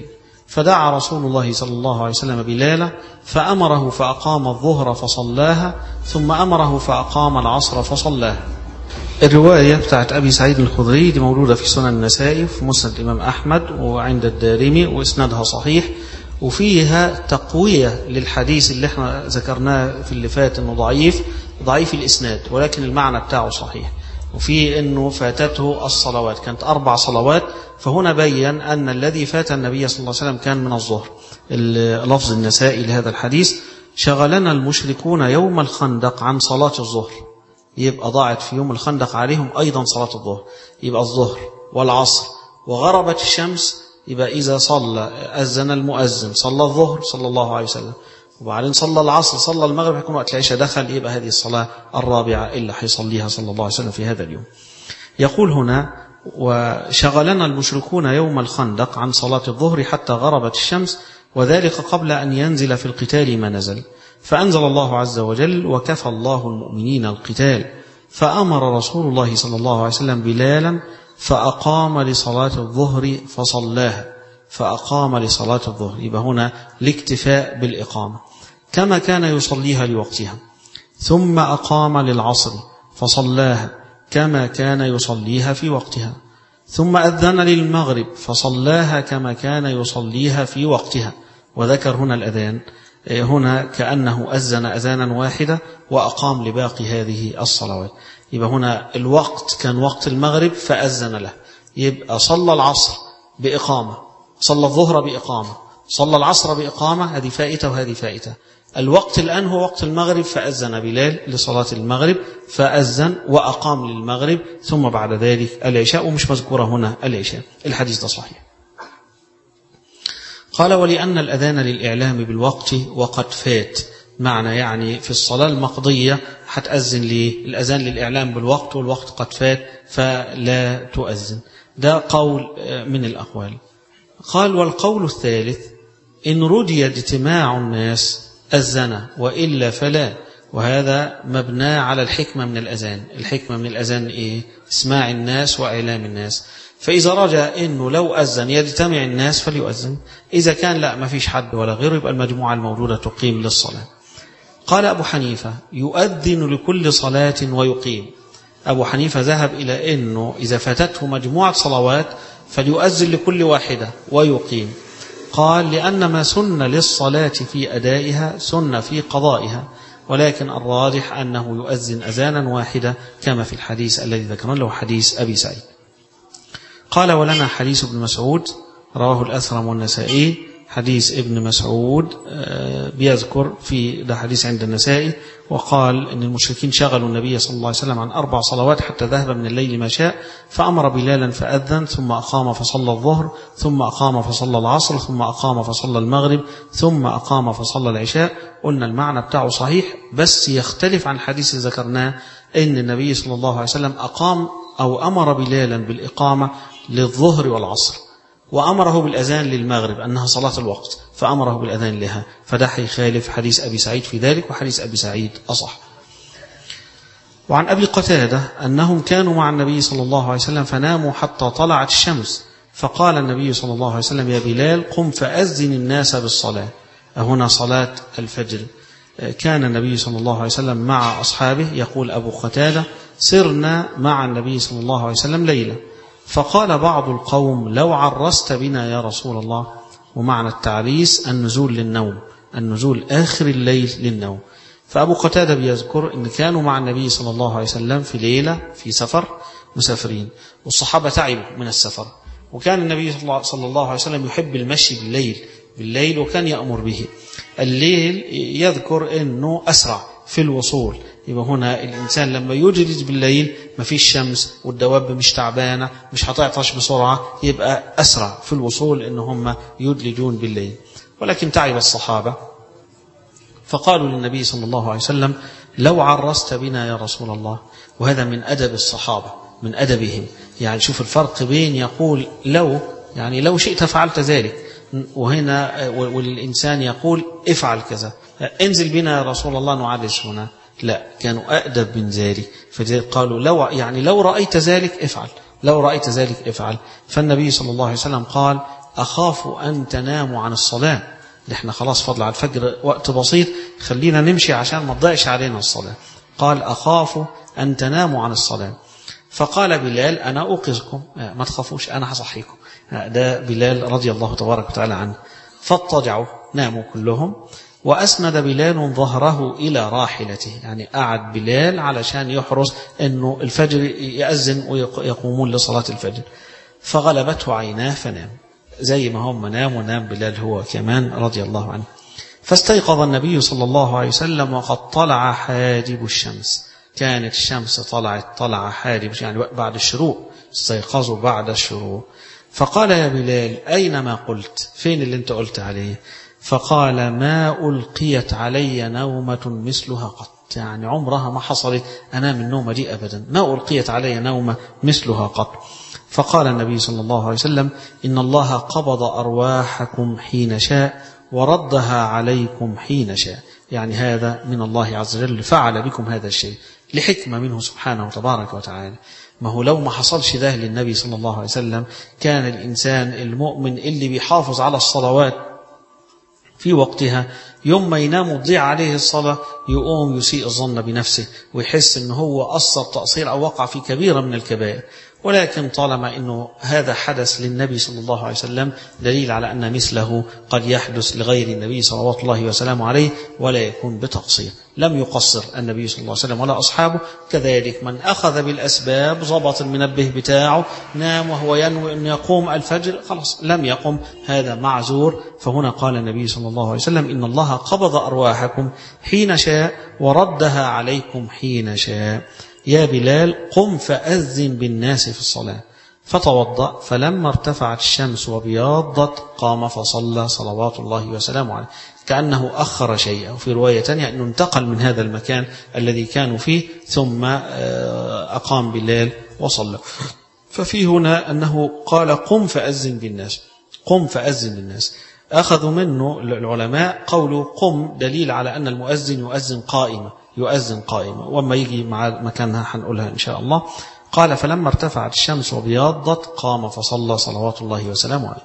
فدعا رسول الله صلى الله عليه وسلم بلالا فأمره فأقام الظهر فصلاها ثم أمره فأقام العصر فصلاها. الرواية بتاعت أبي سعيد الخدري دي موجودة في سنن النسائي في مسند الإمام أحمد وعند الدارمي وإسنادها صحيح، وفيها تقوية للحديث اللي احنا ذكرناه في اللي فات انه ضعيف ضعيف الإسناد، ولكن المعنى بتاعه صحيح. وفي انه فاتته الصلوات كانت أربع صلوات، فهنا بين أن الذي فات النبي صلى الله عليه وسلم كان من الظهر. لفظ النسائي لهذا الحديث: شغلنا المشركون يوم الخندق عن صلاة الظهر. يبقى ضاعت في يوم الخندق عليهم أيضا صلاة الظهر، يبقى الظهر والعصر وغربت الشمس. يبقى إذا صلى أذن المؤذن صلى الظهر صلى الله عليه وسلم، وبعدين صلى العصر صلى المغرب، يكون وقت العشاء دخل، يبقى هذه الصلاة الرابعة اللي حيصليها صلى الله عليه وسلم في هذا اليوم. يقول هنا: وشغلنا المشركون يوم الخندق عن صلاة الظهر حتى غربت الشمس، وذلك قبل أن ينزل في القتال ما نزل، فأنزل الله عز وجل: وكفى الله المؤمنين القتال، فأمر رسول الله صلى الله عليه وسلم بلالا فأقام لصلاة الظهر فصلاها. فأقام لصلاة الظهر، يبقى هنا الاكتفاء بالإقامة كما كان يصليها لوقتها، ثم أقام للعصر فصلاها كما كان يصليها في وقتها، ثم أذن للمغرب فصلاها كما كان يصليها في وقتها. وذكر هنا الأذان، هنا كأنه أذن أذانا واحدة وأقام لباقي هذه الصلوات. يبقى هنا الوقت كان وقت المغرب فأذن له، يبقى صلى العصر بإقامة، صلى الظهر بإقامة، صلى العصر بإقامة، هذه فائتة وهذه فائتة. الوقت الآن هو وقت المغرب، فأذن بلال لصلاة المغرب، فأذن وأقام للمغرب، ثم بعد ذلك العشاء، ومش مذكورة هنا العشاء. الحديث ده صحيح. قال: ولأن الأذان للإعلام بالوقت وقد فات، معنى يعني في الصلاة المقضية هتأذن ليه؟ الأذان للإعلام بالوقت والوقت قد فات فلا تؤذن. ده قول من الأقوال. قال: والقول الثالث: إن رُدِي اجتماع الناس أذن وإلا فلا. وهذا مبنى على الحكمة من الأذان. الحكمة من الأذان إيه؟ اسماع الناس وإعلام الناس. فإذا رجع إنه لو أذن يجتمع الناس فليؤذن، إذا كان لا ما فيش حد ولا غيره يبقى المجموعة الموجودة تقيم للصلاة. قال أبو حنيفة: يؤذن لكل صلاة ويقيم. أبو حنيفة ذهب إلى أنه إذا فاتته مجموعة صلوات فليؤذن لكل واحدة ويقيم. قال: لأن ما سن للصلاة في أدائها سن في قضائها، ولكن الراجح أنه يؤذن أذانا واحدة كما في الحديث الذي ذكرنا له حديث أبي سعيد. قال: ولنا حديث ابن مسعود رواه الأثرم والنسائي. حديث ابن مسعود بيذكر في ده حديث عند النسائي، وقال إن المشركين شغلوا النبي صلى الله عليه وسلم عن أربع صلوات حتى ذهب من الليل ما شاء، فأمر بلالا فأذن، ثم أقام فصلى الظهر، ثم أقام فصلى العصر، ثم أقام فصلى المغرب، ثم أقام فصلى العشاء. قلنا المعنى بتاعه صحيح، بس يختلف عن الحديث اللي ذكرناه إن النبي صلى الله عليه وسلم أقام أو أمر بلالا بالإقامة للظهر والعصر، وأمره بالأذان للمغرب أنها صلاة الوقت، فأمره بالأذان لها، فده يخالف حديث أبي سعيد في ذلك، وحديث أبي سعيد أصح. وعن أبي قتادة أنهم كانوا مع النبي صلى الله عليه وسلم فناموا حتى طلعت الشمس، فقال النبي صلى الله عليه وسلم: يا بلال قم فأذن الناس بالصلاة. هنا صلاة الفجر. كان النبي صلى الله عليه وسلم مع أصحابه. يقول أبو قتادة: سرنا مع النبي صلى الله عليه وسلم ليلة، فقال بعض القوم: لو عرست بنا يا رسول الله. ومعنى التعريس النزول للنوم، النزول آخر الليل للنوم. فأبو قتادة بيذكر أن كانوا مع النبي صلى الله عليه وسلم في ليلة في سفر، مسافرين، والصحابة تعبوا من السفر، وكان النبي صلى الله عليه وسلم يحب المشي بالليل بالليل وكان يأمر به. الليل يذكر أنه أسرع في الوصول. يبقى هنا الإنسان لما يجلس بالليل ما فيش شمس والدواب مش تعبانة، مش هتعطش بسرعة، يبقى أسرع في الوصول إن هم يدلجون بالليل. ولكن تعب الصحابة فقالوا للنبي صلى الله عليه وسلم: لو عرست بنا يا رسول الله. وهذا من أدب الصحابة، من أدبهم. يعني شوف الفرق بين يقول لو، يعني لو شئت فعلت ذلك، وهنا والإنسان يقول افعل كذا، انزل بنا يا رسول الله نعرس هنا. لا، كانوا أأدب من ذلك، فقالوا لو يعني لو رأيت ذلك افعل، لو رأيت ذلك افعل. فالنبي صلى الله عليه وسلم قال: أخاف أن تناموا عن الصلاة، احنا خلاص فضل على الفجر وقت بسيط، خلينا نمشي عشان ما تضيعش علينا الصلاة. قال أخاف أن تناموا عن الصلاة. فقال بلال أنا أوقظكم، ما تخافوش أنا هصحيكم. ده بلال رضي الله تبارك وتعالى عنه. فاضطجعوا، ناموا كلهم، وأسند بلال ظهره إلى راحلته، يعني قعد بلال علشان يحرص أنه الفجر يأذن ويقومون لصلاة الفجر. فغلبته عيناه فنام، زي ما هم نام ونام بلال هو كمان رضي الله عنه. فاستيقظ النبي صلى الله عليه وسلم وقد طلع حاجب الشمس، كانت الشمس طلعت طلع حاجب يعني بعد الشروق، استيقظوا بعد الشروق. فقال يا بلال أين ما قلت، فين اللي انت قلت عليه؟ فقال ما ألقيت علي نومة مثلها قط، يعني عمرها ما حصلت أنام النومة دي أبدا، ما ألقيت علي نومة مثلها قط. فقال النبي صلى الله عليه وسلم إن الله قبض أرواحكم حين شاء وردها عليكم حين شاء، يعني هذا من الله عز وجل فعل بكم هذا الشيء لحكمة منه سبحانه وتبارك وتعالى. ما هو لو ما حصلش ده للنبي صلى الله عليه وسلم كان الإنسان المؤمن اللي بيحافظ على الصلوات في وقتها يوم ما ينام وتضيع عليه الصلاة يقوم يسيء الظن بنفسه ويحس أنه هو أثر تقصير أو وقع في كبيرة من الكبائر. ولكن طالما أنه هذا حدث للنبي صلى الله عليه وسلم دليل على أن مثله قد يحدث لغير النبي صلوات الله وسلامه عليه ولا يكون بتقصير. لم يقصر النبي صلى الله عليه وسلم ولا أصحابه. كذلك من أخذ بالأسباب ضبط المنبه بتاعه نام وهو ينوي أن يقوم الفجر خلاص لم يقم، هذا معذور. فهنا قال النبي صلى الله عليه وسلم إن الله قبض أرواحكم حين شاء وردها عليكم حين شاء. يا بلال قم فأذن بالناس في الصلاة. فتوضأ، فلما ارتفعت الشمس وبياضت قام فصلى صلوات الله وسلامه عليه، كأنه أخر شيئا. وفي رواية تانية أنه انتقل من هذا المكان الذي كانوا فيه ثم أقام بلال وصلى. ففي هنا أنه قال قم فأذن بالناس، قم فأذن بالناس. أخذوا منه العلماء قوله قم دليل على أن المؤذن يؤذن قائمة، يؤذن قائمة، وما يجي مع مكانها حنقولها إن شاء الله. قال فلما ارتفعت الشمس وبياضت قام فصلى صلوات الله وسلامه عليه.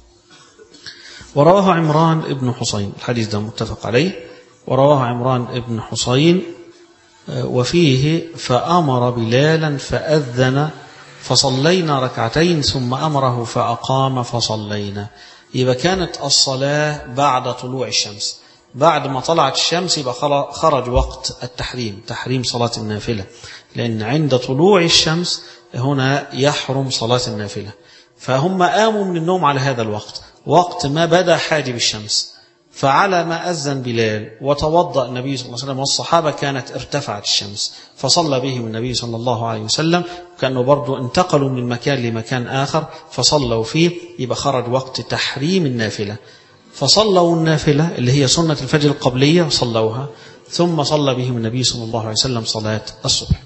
ورواه عمران ابن حسين، الحديث ده متفق عليه. ورواه عمران ابن حسين وفيه فأمر بلالا فأذن فصلينا ركعتين ثم أمره فأقام فصلينا. يبقى كانت الصلاة بعد طلوع الشمس، بعد ما طلعت الشمس يبقى خرج وقت التحريم، تحريم صلاة النافلة، لأن عند طلوع الشمس هنا يحرم صلاة النافلة. فهم قاموا من النوم على هذا الوقت، وقت ما بدا حاجب الشمس. فعلى ما أذن بلال وتوضأ النبي صلى الله عليه وسلم والصحابة كانت ارتفعت الشمس، فصلى بهم النبي صلى الله عليه وسلم، كأنه برضو انتقلوا من مكان لمكان آخر فصلوا فيه، يبقى خرج وقت تحريم النافلة. فصلوا النافلة اللي هي سنة الفجر القبلية صلوها، ثم صلى بهم النبي صلى الله عليه وسلم صلاة الصبح.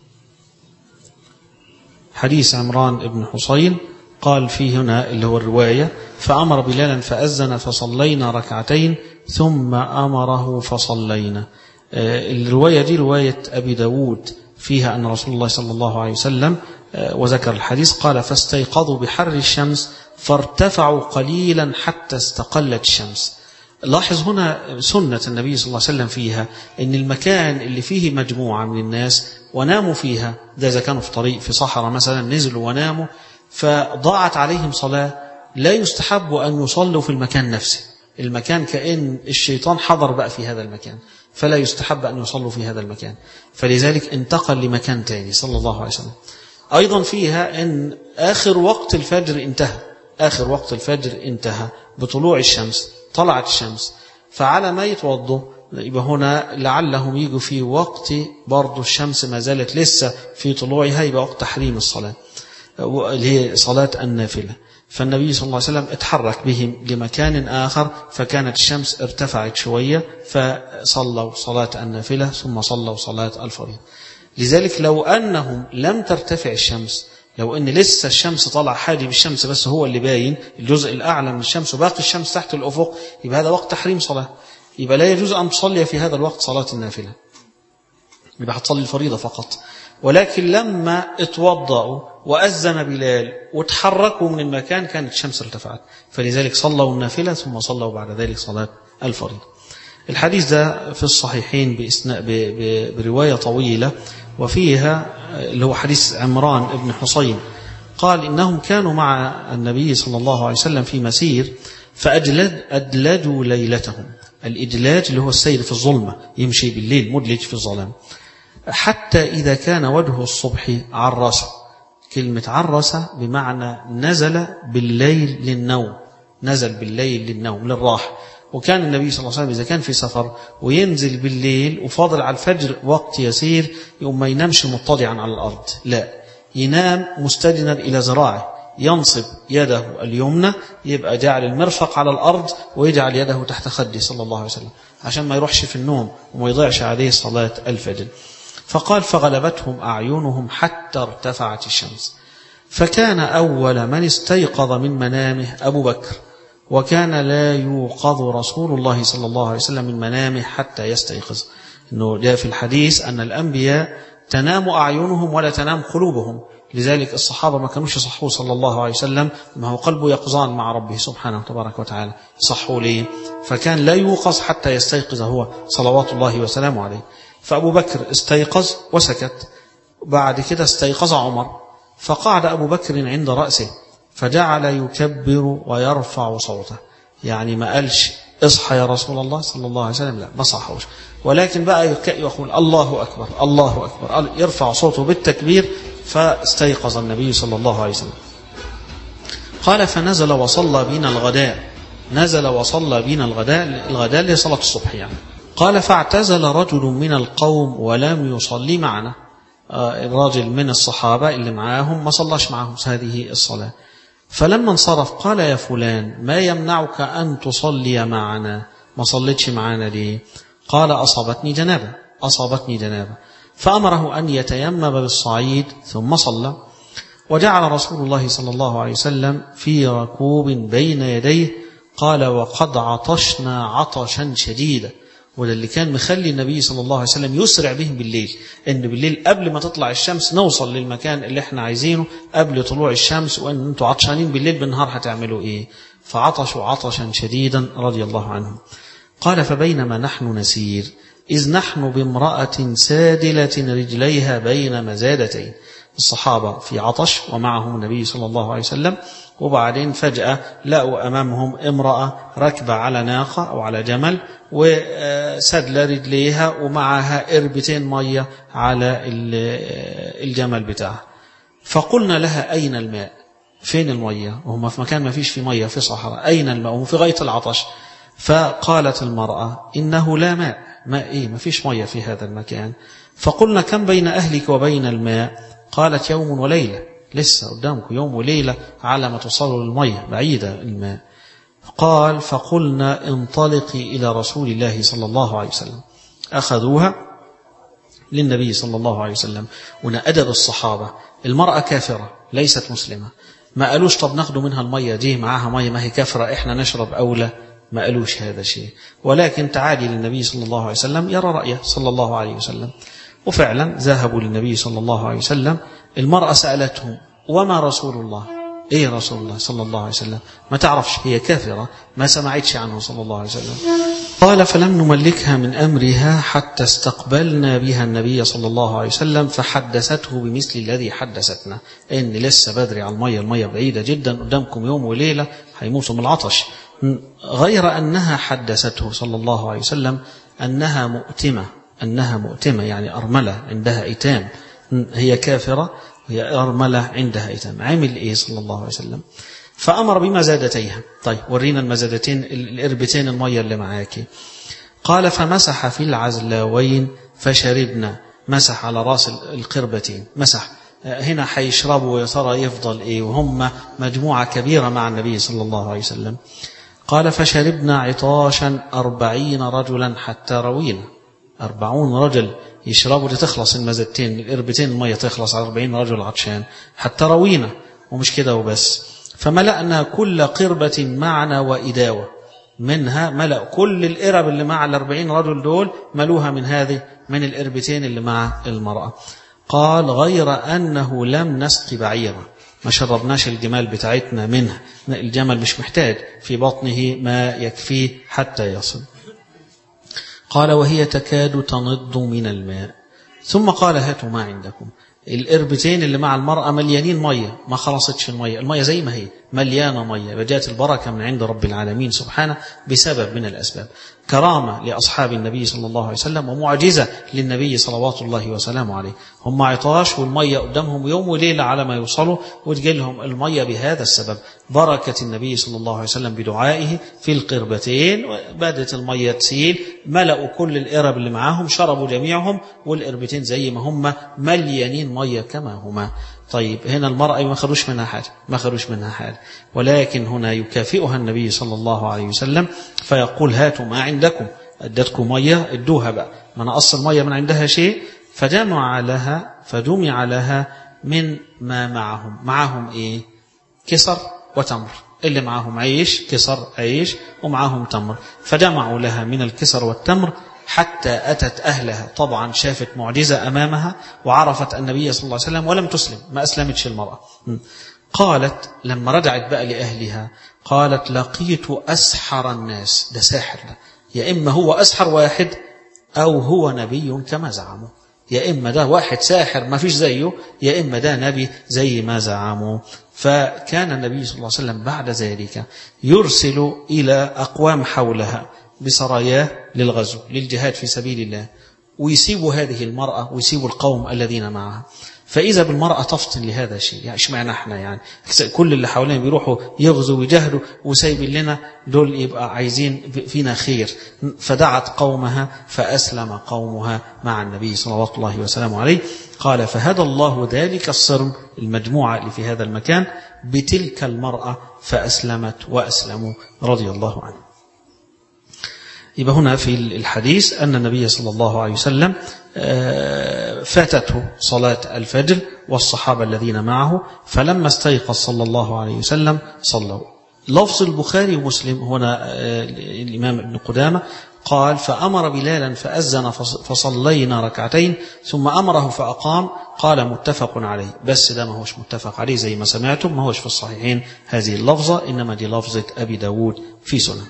حديث عمران بن حسين قال فيه هنا اللي هو الرواية فأمر بلالا فأذن فصلينا ركعتين ثم أمره فصلينا. الرواية دي رواية أبي داود فيها أن رسول الله صلى الله عليه وسلم وذكر الحديث قال فاستيقظوا بحر الشمس فارتفعوا قليلا حتى استقلت الشمس. لاحظ هنا سنة النبي صلى الله عليه وسلم فيها أن المكان اللي فيه مجموعة من الناس وناموا فيها، ده إذا كانوا في طريق في صحراء مثلا نزلوا وناموا فضاعت عليهم صلاة، لا يستحب أن يصلوا في المكان نفسه، المكان كأن الشيطان حضر بقى في هذا المكان، فلا يستحب أن يصلوا في هذا المكان، فلذلك انتقل لمكان تاني صلى الله عليه وسلم. أيضا فيها أن آخر وقت الفجر انتهى، آخر وقت الفجر انتهى بطلوع الشمس، طلعت الشمس، فعلى ما يتوضوا يبقى هنا لعلهم يجوا في وقت برضو الشمس ما زالت لسه في طلوعها، يبقى وقت تحريم الصلاة اللي هي صلاة النافلة. فالنبي صلى الله عليه وسلم اتحرك بهم لمكان آخر، فكانت الشمس ارتفعت شوية فصلوا صلاة النافلة ثم صلوا صلاة الفريضة. لذلك لو أنهم لم ترتفع الشمس، لو أن لسه الشمس طلع حاجب الشمس بس هو اللي باين الجزء الأعلى من الشمس وباقي الشمس تحت الأفق، يبقى هذا وقت تحريم صلاة، يبقى لا يجوز أن تصلي في هذا الوقت صلاة النافلة، يبقى هتصلي الفريضة فقط. ولكن لما اتوضأوا وأذن بلال وتحركوا من المكان كانت الشمس ارتفعت، فلذلك صلوا النافلة ثم صلوا بعد ذلك صلاة الفريضة. الحديث ده في الصحيحين بإسناء برواية طويلة، وفيها اللي هو حديث عمران بن حسين قال إنهم كانوا مع النبي صلى الله عليه وسلم في مسير فأدلجوا ليلتهم. الإدلاج اللي هو السير في الظلمة، يمشي بالليل مدلج في الظلام، حتى إذا كان وجه الصبح عرس. كلمة عرس بمعنى نزل بالليل للنوم، نزل بالليل للنوم للراحة. وكان النبي صلى الله عليه وسلم إذا كان في سفر وينزل بالليل وفاضل على الفجر وقت يسير يوم ما ينامش مضطجعا على الأرض، لا، ينام مستدنا إلى ذراعه، ينصب يده اليمنى، يبقى جعل المرفق على الأرض ويجعل يده تحت خده صلى الله عليه وسلم عشان ما يروحش في النوم وما يضيعش عليه صلاة الفجر. فقال فغلبتهم أعينهم حتى ارتفعت الشمس، فكان أول من استيقظ من منامه أبو بكر، وكان لا يوقظ رسول الله صلى الله عليه وسلم من منامه حتى يستيقظ. إنه جاء في الحديث أن الأنبياء تنام أعينهم ولا تنام قلوبهم، لذلك الصحابة ما كانوش يصحوا صلى الله عليه وسلم، ما هو قلبه يقظان مع ربه سبحانه وتبارك وتعالى، صحوا ليه؟ فكان لا يوقظ حتى يستيقظ هو صلوات الله وسلامه عليه. فأبو بكر استيقظ وسكت، بعد كده استيقظ عمر، فقعد أبو بكر عند رأسه فجعل يكبر ويرفع صوته، يعني ما قالش اصحى يا رسول الله صلى الله عليه وسلم، لا ما صحوش، ولكن بقى يقول الله أكبر الله أكبر، يرفع صوته بالتكبير. فاستيقظ النبي صلى الله عليه وسلم. قال فنزل وصلى بنا الغداء، نزل وصلى بنا الغداء، الغداء اللي صلاة الصبح يعني. قال فاعتزل رجل من القوم ولم يصلي معنا، الراجل من الصحابة اللي معاهم ما صلاش معهم هذه الصلاة. فلما انصرف قال يا فلان ما يمنعك أن تصلي معنا، ما صليتش معنا ليه؟ قال أصابتني جنابة، أصابتني جنابة. فأمره أن يتيمم بالصعيد ثم صلى. وجعل رسول الله صلى الله عليه وسلم في ركوب بين يديه، قال وقد عطشنا عطشا شديدا. وده اللي كان مخلي النبي صلى الله عليه وسلم يسرع بهم بالليل، ان بالليل قبل ما تطلع الشمس نوصل للمكان اللي احنا عايزينه قبل طلوع الشمس، وان انتوا عطشانين بالليل بالنهار هتعملوا ايه؟ فعطشوا عطشا شديدا رضي الله عنهم. قال فبينما نحن نسير إذ نحن بامرأة سادلة رجليها بين مزادتين. الصحابة في عطش ومعهم النبي صلى الله عليه وسلم، وبعدين فجأة لقوا أمامهم امرأة ركبة على ناقة أو على جمل وسدل رجليها ومعها إربتين مية على الجمل بتاعها. فقلنا لها أين الماء؟ فين المية؟ وهم في مكان ما فيش في مية، في صحراء، أين الماء؟ وهم في غاية العطش. فقالت المرأة إنه لا ماء. ماء إيه؟ ما فيش مية في هذا المكان. فقلنا كم بين أهلك وبين الماء؟ قالت يوم وليلة، لسه قدامكم يوم وليلة على ما توصلوا للمية، بعيدة الماء. قال فقلنا انطلقي إلى رسول الله صلى الله عليه وسلم. أخذوها للنبي صلى الله عليه وسلم. هنا أدب الصحابة، المرأة كافرة ليست مسلمة، ما قالوش طب ناخدوا منها المية دي، معاها مية ما هي كافرة إحنا نشرب أولى، ما قالوش هذا شيء، ولكن تعالي للنبي صلى الله عليه وسلم يرى رأيه صلى الله عليه وسلم. وفعلا ذهبوا للنبي صلى الله عليه وسلم. المرأة سألته وما رسول الله؟ ايه رسول الله صلى الله عليه وسلم؟ ما تعرفش، هي كافرة ما سمعتش عنه صلى الله عليه وسلم. قال فلم نملكها من أمرها حتى استقبلنا بها النبي صلى الله عليه وسلم فحدثته بمثل الذي حدثتنا، ان لسه بدري على المية، المية بعيدة جدا قدامكم يوم وليلة هيموتوا من العطش، غير أنها حدثته صلى الله عليه وسلم أنها مؤتمة، أنها مؤتمة يعني أرملة عندها إيتام، هي كافرة هي أرملة عندها إيتام. عمل إيه صلى الله عليه وسلم؟ فأمر بمزادتيها. طيب ورينا المزادتين الإربتين المية اللي معاكي. قال فمسح في العزلاوين فشربنا، مسح على رأس القربتين، مسح. هنا حيشربوا يا ترى يفضل إيه وهم مجموعة كبيرة مع النبي صلى الله عليه وسلم. قال فشربنا عطاشا أربعين رجلا حتى روينا، أربعون رجل يشربوا تخلص المزدتين الإربتين المية تخلص على أربعين رجل عطشان حتى روينا. ومش كده وبس، فملأنا كل قربة معنا وإداوة، منها ملأ كل الإرب اللي مع الأربعين رجل دول ملوها من هذه من الإربتين اللي مع المرأة. قال غير أنه لم نسق بعيرا، ما شربناش الجمال بتاعتنا منها، الجمل مش محتاج، في بطنه ما يكفيه حتى يصل. قال وهي تكاد تنض من الماء. ثم قال هاتوا ما عندكم. القربتين اللي مع المرأة مليانين مية، ما خلصتش المية، المية زي ما هي مليانة مية، وجاءت البركة من عند رب العالمين سبحانه بسبب من الأسباب. كرامة لأصحاب النبي صلى الله عليه وسلم ومعجزة للنبي صلوات الله وسلامه عليه. هم عطاش والمية قدامهم يوم وليلة على ما يوصلوا، وتجي لهم المية بهذا السبب، بركة النبي صلى الله عليه وسلم بدعائه في القربتين، بدت المية تسيل، ملأوا كل القرب اللي معاهم، شربوا جميعهم، والقربتين زي ما هم مليانين مية كما هما. طيب هنا المرأة ما خروش منها حاجة، ما خروش منها حاجة، ولكن هنا يكافئها النبي صلى الله عليه وسلم فيقول هاتوا ما عندكم، أدتكم مية ادوها بقى، ما نقص المية من عندها شيء. فجمع لها فجمع لها من ما معهم. معهم ايه؟ كسر وتمر، اللي معهم عيش، كسر عيش ومعهم تمر، فجمعوا لها من الكسر والتمر حتى أتت أهلها. طبعا شافت معجزة أمامها وعرفت النبي صلى الله عليه وسلم ولم تسلم، ما أسلمتش المرأة. قالت لما رجعت بقى لأهلها قالت لقيت أسحر الناس. ده ساحر ده، يا إما هو أسحر واحد أو هو نبي كما زعموا، يا إما ده واحد ساحر ما فيش زيه، يا إما ده نبي زي ما زعموا. فكان النبي صلى الله عليه وسلم بعد ذلك يرسل إلى أقوام حولها بسراياه للغزو للجهاد في سبيل الله، ويسيبوا هذه المرأة ويسيبوا القوم الذين معها. فإذا بالمرأة تفطن لهذا الشيء، يعني اشمعنى احنا، يعني كل اللي حوالينا بيروحوا يغزوا ويجاهدوا وسايبين لنا دول، يبقى عايزين فينا خير. فدعت قومها فأسلم قومها مع النبي صلى الله وسلم عليه. قال فهدى الله ذلك الصرم، المجموعة اللي في هذا المكان، بتلك المرأة فأسلمت وأسلموا رضي الله عنه. يبقى هنا في الحديث أن النبي صلى الله عليه وسلم فاتته صلاة الفجر والصحابة الذين معه، فلما استيقظ صلى الله عليه وسلم صلوا. لفظ البخاري ومسلم هنا الإمام ابن قدامة قال فأمر بلالا فأذن فصلينا ركعتين ثم أمره فأقام. قال متفق عليه، بس ده ما هوش متفق عليه زي ما سمعتم، ما هوش في الصحيحين هذه اللفظة، إنما دي لفظة أبي داود في سنن.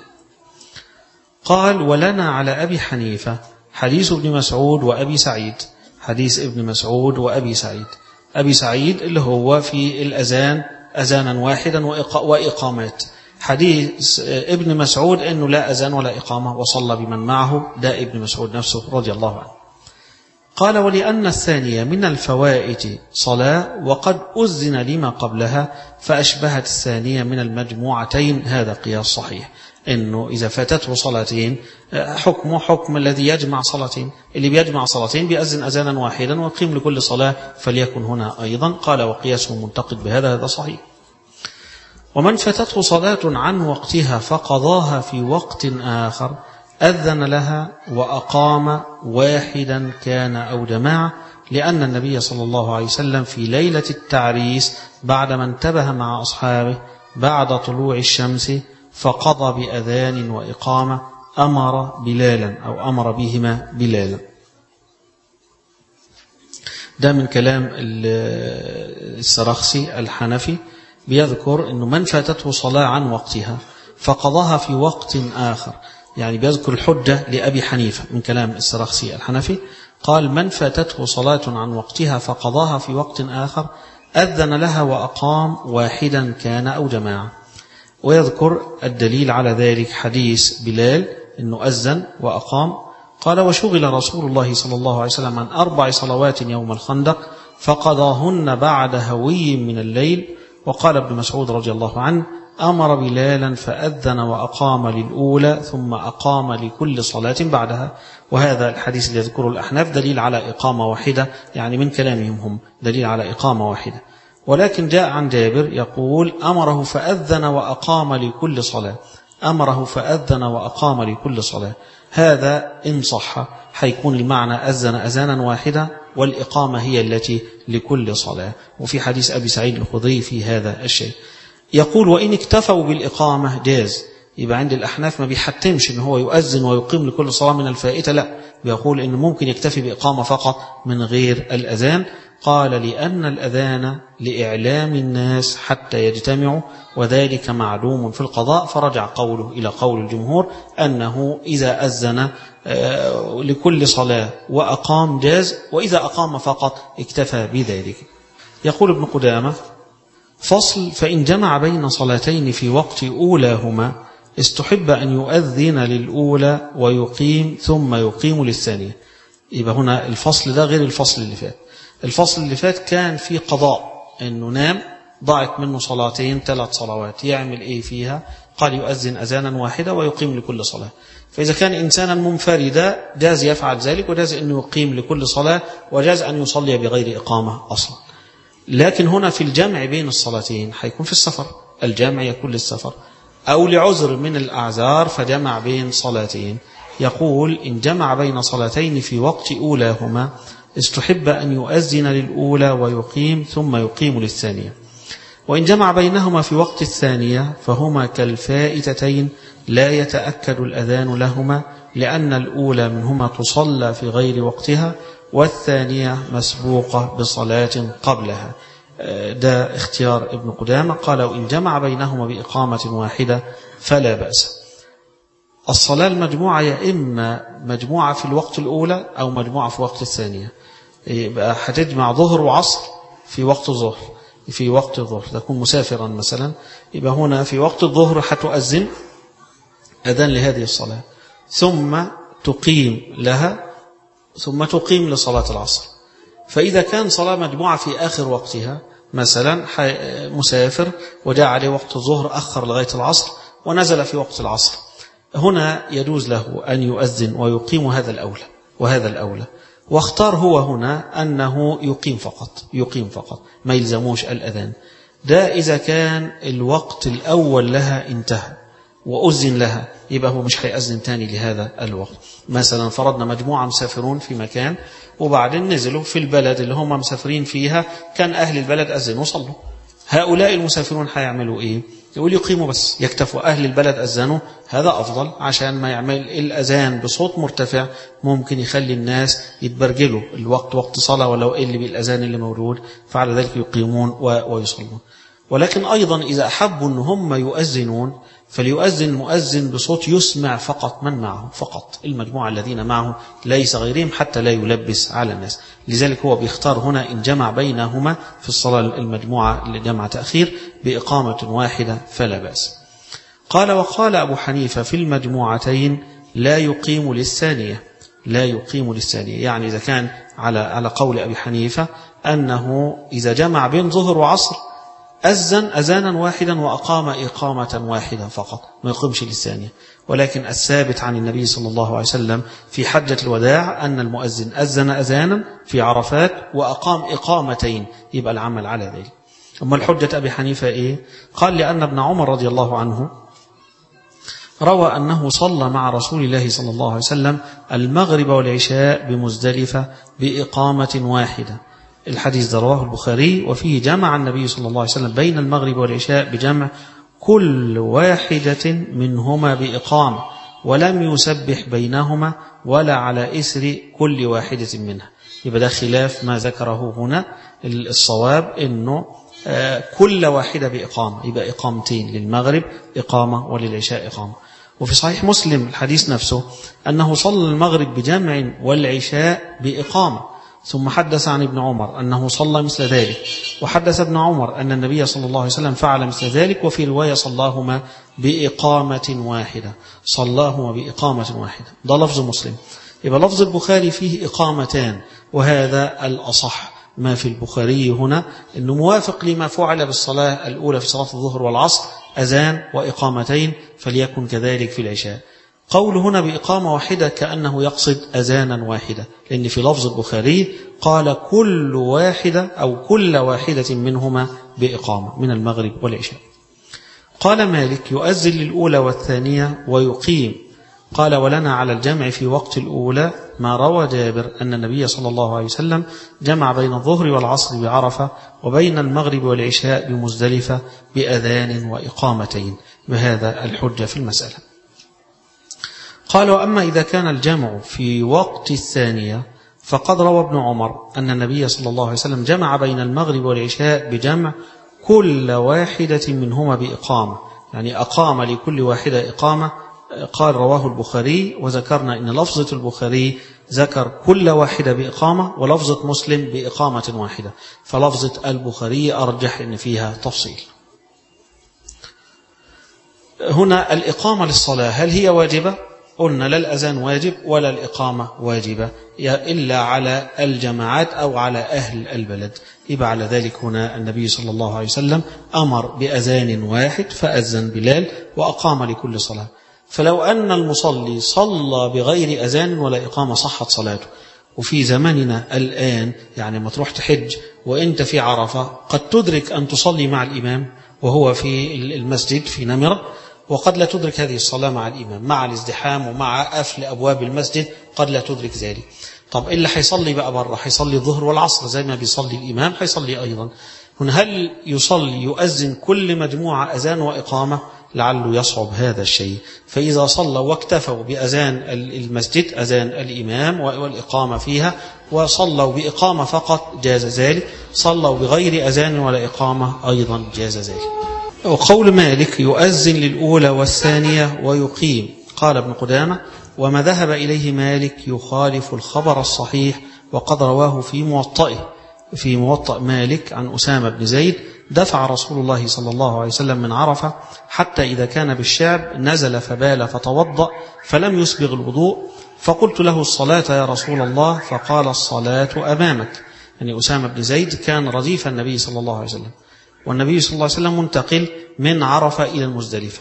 قال ولنا على أبي حنيفة حديث ابن مسعود وأبي سعيد. حديث ابن مسعود وأبي سعيد. أبي سعيد اللي هو في الأذان أذانا واحدا وإقامات. حديث ابن مسعود أنه لا أذان ولا إقامة وصلى بمن معه، ده ابن مسعود نفسه رضي الله عنه. قال ولأن الثانية من الفوائت صلاة وقد أذن لما قبلها فأشبهت الثانية من المجموعتين. هذا قياس صحيح، إنه إذا فاتته صلاتين حكمه حكم الذي يجمع صلاتين، اللي بيجمع صلاتين بيأذن أذانا واحدا ويقيم لكل صلاة، فليكن هنا أيضا. قال وقياسه منتقد بهذا، هذا صحيح. ومن فاتته صلاة عن وقتها فقضاها في وقت آخر أذن لها وأقام واحدا كان أو جماعة، لأن النبي صلى الله عليه وسلم في ليلة التعريس بعدما انتبه مع أصحابه بعد طلوع الشمس فقضى بأذان وإقامة أمر بلالا أو أمر بهما بلالا. ده من كلام السرخسي الحنفي، بيذكر أنه من فاتته صلاة عن وقتها فقضاها في وقت آخر، يعني بيذكر الحجة لأبي حنيفة من كلام السرخسي الحنفي. قال من فاتته صلاة عن وقتها فقضاها في وقت آخر أذن لها وأقام واحدا كان أو جماعة. ويذكر الدليل على ذلك حديث بلال أنه أذن وأقام. قال وشغل رسول الله صلى الله عليه وسلم عن أربع صلوات يوم الخندق فقضاهن بعد هوي من الليل. وقال ابن مسعود رضي الله عنه أمر بلالا فأذن وأقام للأولى ثم أقام لكل صلاة بعدها. وهذا الحديث اللي يذكره الأحناف دليل على إقامة واحدة، يعني من كلامهم هم دليل على إقامة واحدة. ولكن جاء عن جابر يقول أمره فأذن وأقام لكل صلاة، أمره فأذن وأقام لكل صلاة. هذا إن صح حيكون المعنى أذن أذانا واحدة والإقامة هي التي لكل صلاة. وفي حديث أبي سعيد الخدري في هذا الشيء. يقول وإن اكتفوا بالإقامة جاز. يبقى عند الأحناف ما بيحتمش إن هو يؤذن ويقيم لكل صلاة من الفائتة، لا، بيقول إنه ممكن يكتفي بإقامة فقط من غير الأذان. قال لأن الأذان لإعلام الناس حتى يجتمعوا وذلك معلوم في القضاء، فرجع قوله إلى قول الجمهور أنه إذا أذن لكل صلاة وأقام جاز، وإذا أقام فقط اكتفى بذلك. يقول ابن قدامة: فصل: فإن جمع بين صلاتين في وقت أولاهما استحب أن يؤذن للأولى ويقيم ثم يقيم للثانية. يبقى هنا الفصل ده غير الفصل اللي فات. الفصل اللي فات كان في قضاء، أنه نام ضاعت منه صلاتين ثلاث صلوات، يعمل إيه فيها؟ قال يؤذن أذانا واحدة ويقيم لكل صلاة. فإذا كان إنسانا منفردا جاز يفعل ذلك، وجاز أنه يقيم لكل صلاة، وجاز أن يصلي بغير إقامة أصلا. لكن هنا في الجمع بين الصلاتين حيكون في السفر، الجمع يكون للسفر أو لعذر من الأعذار فجمع بين صلاتين. يقول: إن جمع بين صلاتين في وقت أولاهما استحب أن يؤذن للأولى ويقيم ثم يقيم للثانية. وإن جمع بينهما في وقت الثانية فهما كالفائتتين لا يتأكد الأذان لهما، لأن الأولى منهما تصلى في غير وقتها والثانية مسبوقة بصلاة قبلها. ده اختيار ابن قدامة. قال: وإن جمع بينهما بإقامة واحدة فلا بأس. الصلاة المجموعة يا إما مجموعة في الوقت الأولى أو مجموعة في وقت الثانية. يبقى هتجمع ظهر وعصر في وقت الظهر، في وقت الظهر تكون مسافرا مثلا، يبقى هنا في وقت الظهر هتؤذن أذان لهذه الصلاة، ثم تقيم لها، ثم تقيم لصلاة العصر. فإذا كان صلاة مجموعة في آخر وقتها، مثلا مسافر وجاء عليه وقت الظهر أخر لغاية العصر ونزل في وقت العصر، هنا يجوز له أن يؤذن ويقيم هذا الأولى وهذا الأولى. واختار هو هنا أنه يقيم فقط، يقيم فقط ما يلزموش الأذان. ده إذا كان الوقت الأول لها انتهى وأذن لها، يبقى هو مش هيأذن تاني لهذا الوقت. مثلا فرضنا مجموعة مسافرون في مكان وبعدين نزلوا في البلد اللي هم مسافرين فيها، كان أهل البلد أذنوا وصلوا، هؤلاء المسافرون هيعملوا إيه؟ يقول يقيموا بس، يكتفوا أهل البلد أذنوا، هذا أفضل عشان ما يعمل الأذان بصوت مرتفع ممكن يخلي الناس يتبرجلوا الوقت وقت صلاة ولو اللي بالأذان اللي موجود، فعلى ذلك يقيمون ويصلون. ولكن أيضا إذا أحبوا أن هم يؤذنون فليؤذن مؤذن بصوت يسمع فقط من معه، فقط المجموعة الذين معه ليس غيرهم، حتى لا يلبس على الناس. لذلك هو بيختار هنا إن جمع بينهما في الصلاة المجموعة اللي جمع تأخير بإقامة واحدة فلا بأس. قال: وقال أبو حنيفة في المجموعتين لا يقيم للثانية، لا يقيم للثانية، يعني إذا كان على على قول أبي حنيفة أنه إذا جمع بين ظهر وعصر أذن أذانا واحدا وأقام إقامة واحدة فقط، ما يقيمش للثانية. ولكن الثابت عن النبي صلى الله عليه وسلم في حجة الوداع أن المؤذن أذن أذانا في عرفات وأقام إقامتين، يبقى العمل على ذلك. أما الحجة أبي حنيفة إيه؟ قال: لأن ابن عمر رضي الله عنه روى أنه صلى مع رسول الله صلى الله عليه وسلم المغرب والعشاء بمزدلفة بإقامة واحدة. الحديث ده رواه البخاري، وفيه جمع النبي صلى الله عليه وسلم بين المغرب والعشاء بجمع كل واحدة منهما بإقامة، ولم يسبح بينهما ولا على إثر كل واحدة منها. يبقى ده خلاف ما ذكره هنا. الصواب إنه كل واحدة بإقامة، يبقى إقامتين للمغرب إقامة وللعشاء إقامة. وفي صحيح مسلم الحديث نفسه أنه صلى المغرب بجمع والعشاء بإقامة، ثم حدث عن ابن عمر أنه صلى مثل ذلك، وحدث ابن عمر أن النبي صلى الله عليه وسلم فعل مثل ذلك، وفي رواية صلاهما بإقامة واحدة، صلاهما بإقامة واحدة. ده لفظ مسلم. يبقى لفظ البخاري فيه إقامتان، وهذا الأصح ما في البخاري هنا، أنه موافق لما فعل بالصلاة الأولى في صلاة الظهر والعصر، أذان وإقامتين، فليكن كذلك في العشاء. قول هنا بإقامة واحدة كأنه يقصد أذانا واحدة، لأن في لفظ البخاري قال كل واحدة أو كل واحدة منهما بإقامة من المغرب والعشاء. قال مالك: يؤذن للأولى والثانية ويقيم. قال: ولنا على الجمع في وقت الأولى ما روى جابر أن النبي صلى الله عليه وسلم جمع بين الظهر والعصر بعرفة وبين المغرب والعشاء بمزدلفة بأذان وإقامتين، بهذا الحجة في المسألة. قال: وأما إذا كان الجمع في وقت الثانية فقد روى ابن عمر أن النبي صلى الله عليه وسلم جمع بين المغرب والعشاء بجمع كل واحدة منهما بإقامة، يعني أقام لكل واحدة إقامة. قال رواه البخاري، وذكرنا أن لفظة البخاري ذكر كل واحدة بإقامة، ولفظة مسلم بإقامة واحدة، فلفظة البخاري أرجح أن فيها تفصيل. هنا الإقامة للصلاة هل هي واجبة؟ قلنا لا الأذان واجب ولا الإقامة واجبة إلا على الجماعات أو على أهل البلد. يبقى على ذلك هنا النبي صلى الله عليه وسلم أمر بأذان واحد فأذن بلال وأقام لكل صلاة. فلو أن المصلي صلى بغير أذان ولا إقامة صحت صلاته. وفي زماننا الآن يعني ما تروح تحج وإنت في عرفة قد تدرك أن تصلي مع الإمام وهو في المسجد في نمرة، وقد لا تدرك هذه الصلاة مع الإمام مع الازدحام ومع قفل أبواب المسجد، قد لا تدرك ذلك. طب إلا حيصلي بقى بره، حيصلي الظهر والعصر زي ما بيصلي الإمام، حيصلي أيضا. هنا هل يصلي يؤذن كل مجموعة أذان وإقامة؟ لعله يصعب هذا الشيء. فإذا صلى واكتفوا بأذان المسجد أذان الإمام والإقامة فيها وصلوا بإقامة فقط جاز ذلك، صلوا بغير أذان ولا إقامة أيضا جاز ذلك. وقول مالك يؤذن للأولى والثانية ويقيم، قال ابن قدامة وما ذهب إليه مالك يخالف الخبر الصحيح، وقد رواه في موطئه في موطأ مالك عن أسامة بن زيد دفع رسول الله صلى الله عليه وسلم من عرفة حتى إذا كان بالشعب نزل فبال فتوضأ فلم يسبغ الوضوء، فقلت له الصلاة يا رسول الله، فقال الصلاة أمامك. يعني أسامة بن زيد كان رديف النبي صلى الله عليه وسلم، والنبي صلى الله عليه وسلم منتقل من عرفة إلى المزدلفة،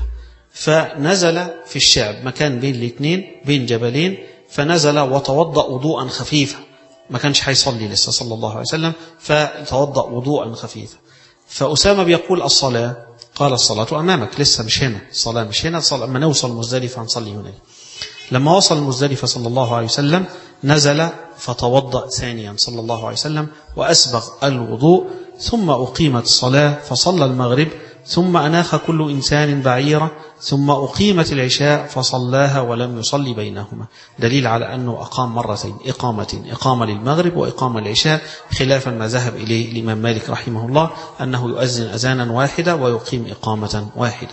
فنزل في الشعب مكان بين الاثنين بين جبلين، فنزل وتوضأ وضوءا خفيفا، ما كانش حيصلي لسه صلى الله عليه وسلم، فتوضأ وضوءا خفيفا. فأسامة بيقول الصلاة، قال الصلاة أمامك، لسه مش هنا، الصلاة مش هنا، الصلاة لما نوصل المزدلفة هنصلي هنا. لما وصل المزدلفة صلى الله عليه وسلم نزل فتوضأ ثانيا صلى الله عليه وسلم وأسبغ الوضوء، ثم أقيمت الصلاة فصلى المغرب، ثم أناخ كل إنسان بعيرة، ثم أقيمت العشاء فصلاها ولم يصلي بينهما. دليل على أنه أقام مرتين، إقامتين، إقامة للمغرب وإقامة العشاء، خلافا ما ذهب إليه الإمام مالك رحمه الله أنه يؤذن أذانا واحدة ويقيم إقامة واحدة.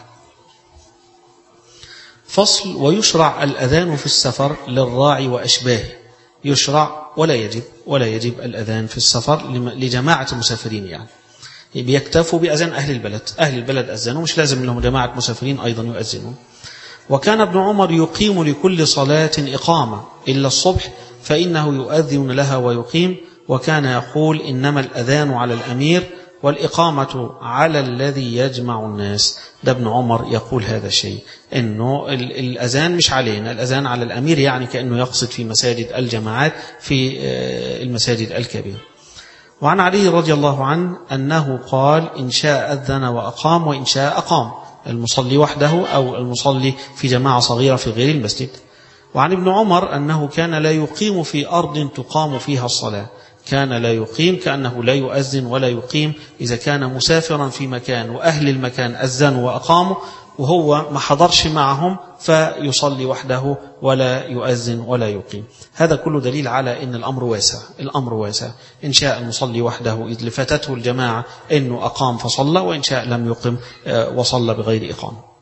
فصل: ويشرع الأذان في السفر للراعي وأشباهه. يشرع ولا يجب ولا يجب الأذان في السفر لجماعة المسافرين، يعني بيكتفوا بأذان أهل البلد، أهل البلد أذنوا، مش لازم لهم جماعة مسافرين أيضا يؤذنون. وكان ابن عمر يقيم لكل صلاة إقامة إلا الصبح فإنه يؤذن لها ويقيم، وكان يقول إنما الأذان على الأمير والإقامة على الذي يجمع الناس. ده ابن عمر يقول هذا الشيء، إنه الأذان مش علينا، الأذان على الأمير، يعني كأنه يقصد في مساجد الجماعات في المساجد الكبيرة. وعن علي رضي الله عنه أنه قال إن شاء أذن وأقام وإن شاء أقام، المصلي وحده أو المصلي في جماعة صغيرة في غير المسجد. وعن ابن عمر أنه كان لا يقيم في أرض تقام فيها الصلاة، كان لا يقيم كأنه لا يؤذن ولا يقيم إذا كان مسافرا في مكان وأهل المكان أذنوا وأقاموا وهو ما حضرش معهم فيصلي وحده ولا يؤذن ولا يقيم. هذا كله دليل على أن الأمر واسع، الأمر واسع، إن شاء المصلي وحده إذ لفتته الجماعة أنه أقام فصلى، وإن شاء لم يقم وصلى بغير إقامة.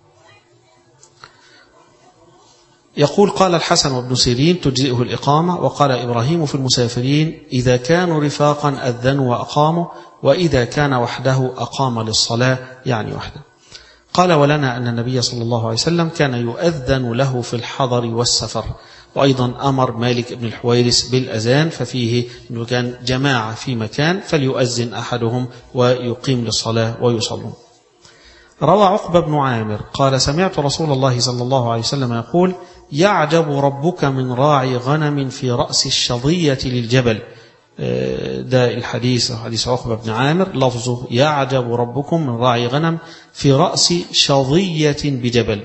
يقول قال الحسن وابن سيرين تجزئه الإقامة، وقال إبراهيم في المسافرين إذا كانوا رفاقا أذنوا وأقاموا، وإذا كان وحده أقام للصلاة، يعني وحده. قال ولنا أن النبي صلى الله عليه وسلم كان يؤذن له في الحضر والسفر، وأيضا أمر مالك بن الحويرث بالأذان، ففيه أنه كان جماعة في مكان فليؤذن أحدهم ويقيم للصلاة ويصلون. روى عقبة بن عامر قال سمعت رسول الله صلى الله عليه وسلم يقول يعجب ربك من راعي غنم في رأس الشظية للجبل. ده الحديث حديث عقبة بن عامر، لفظه يعجب ربكم من راعي غنم في رأس شظية بجبل،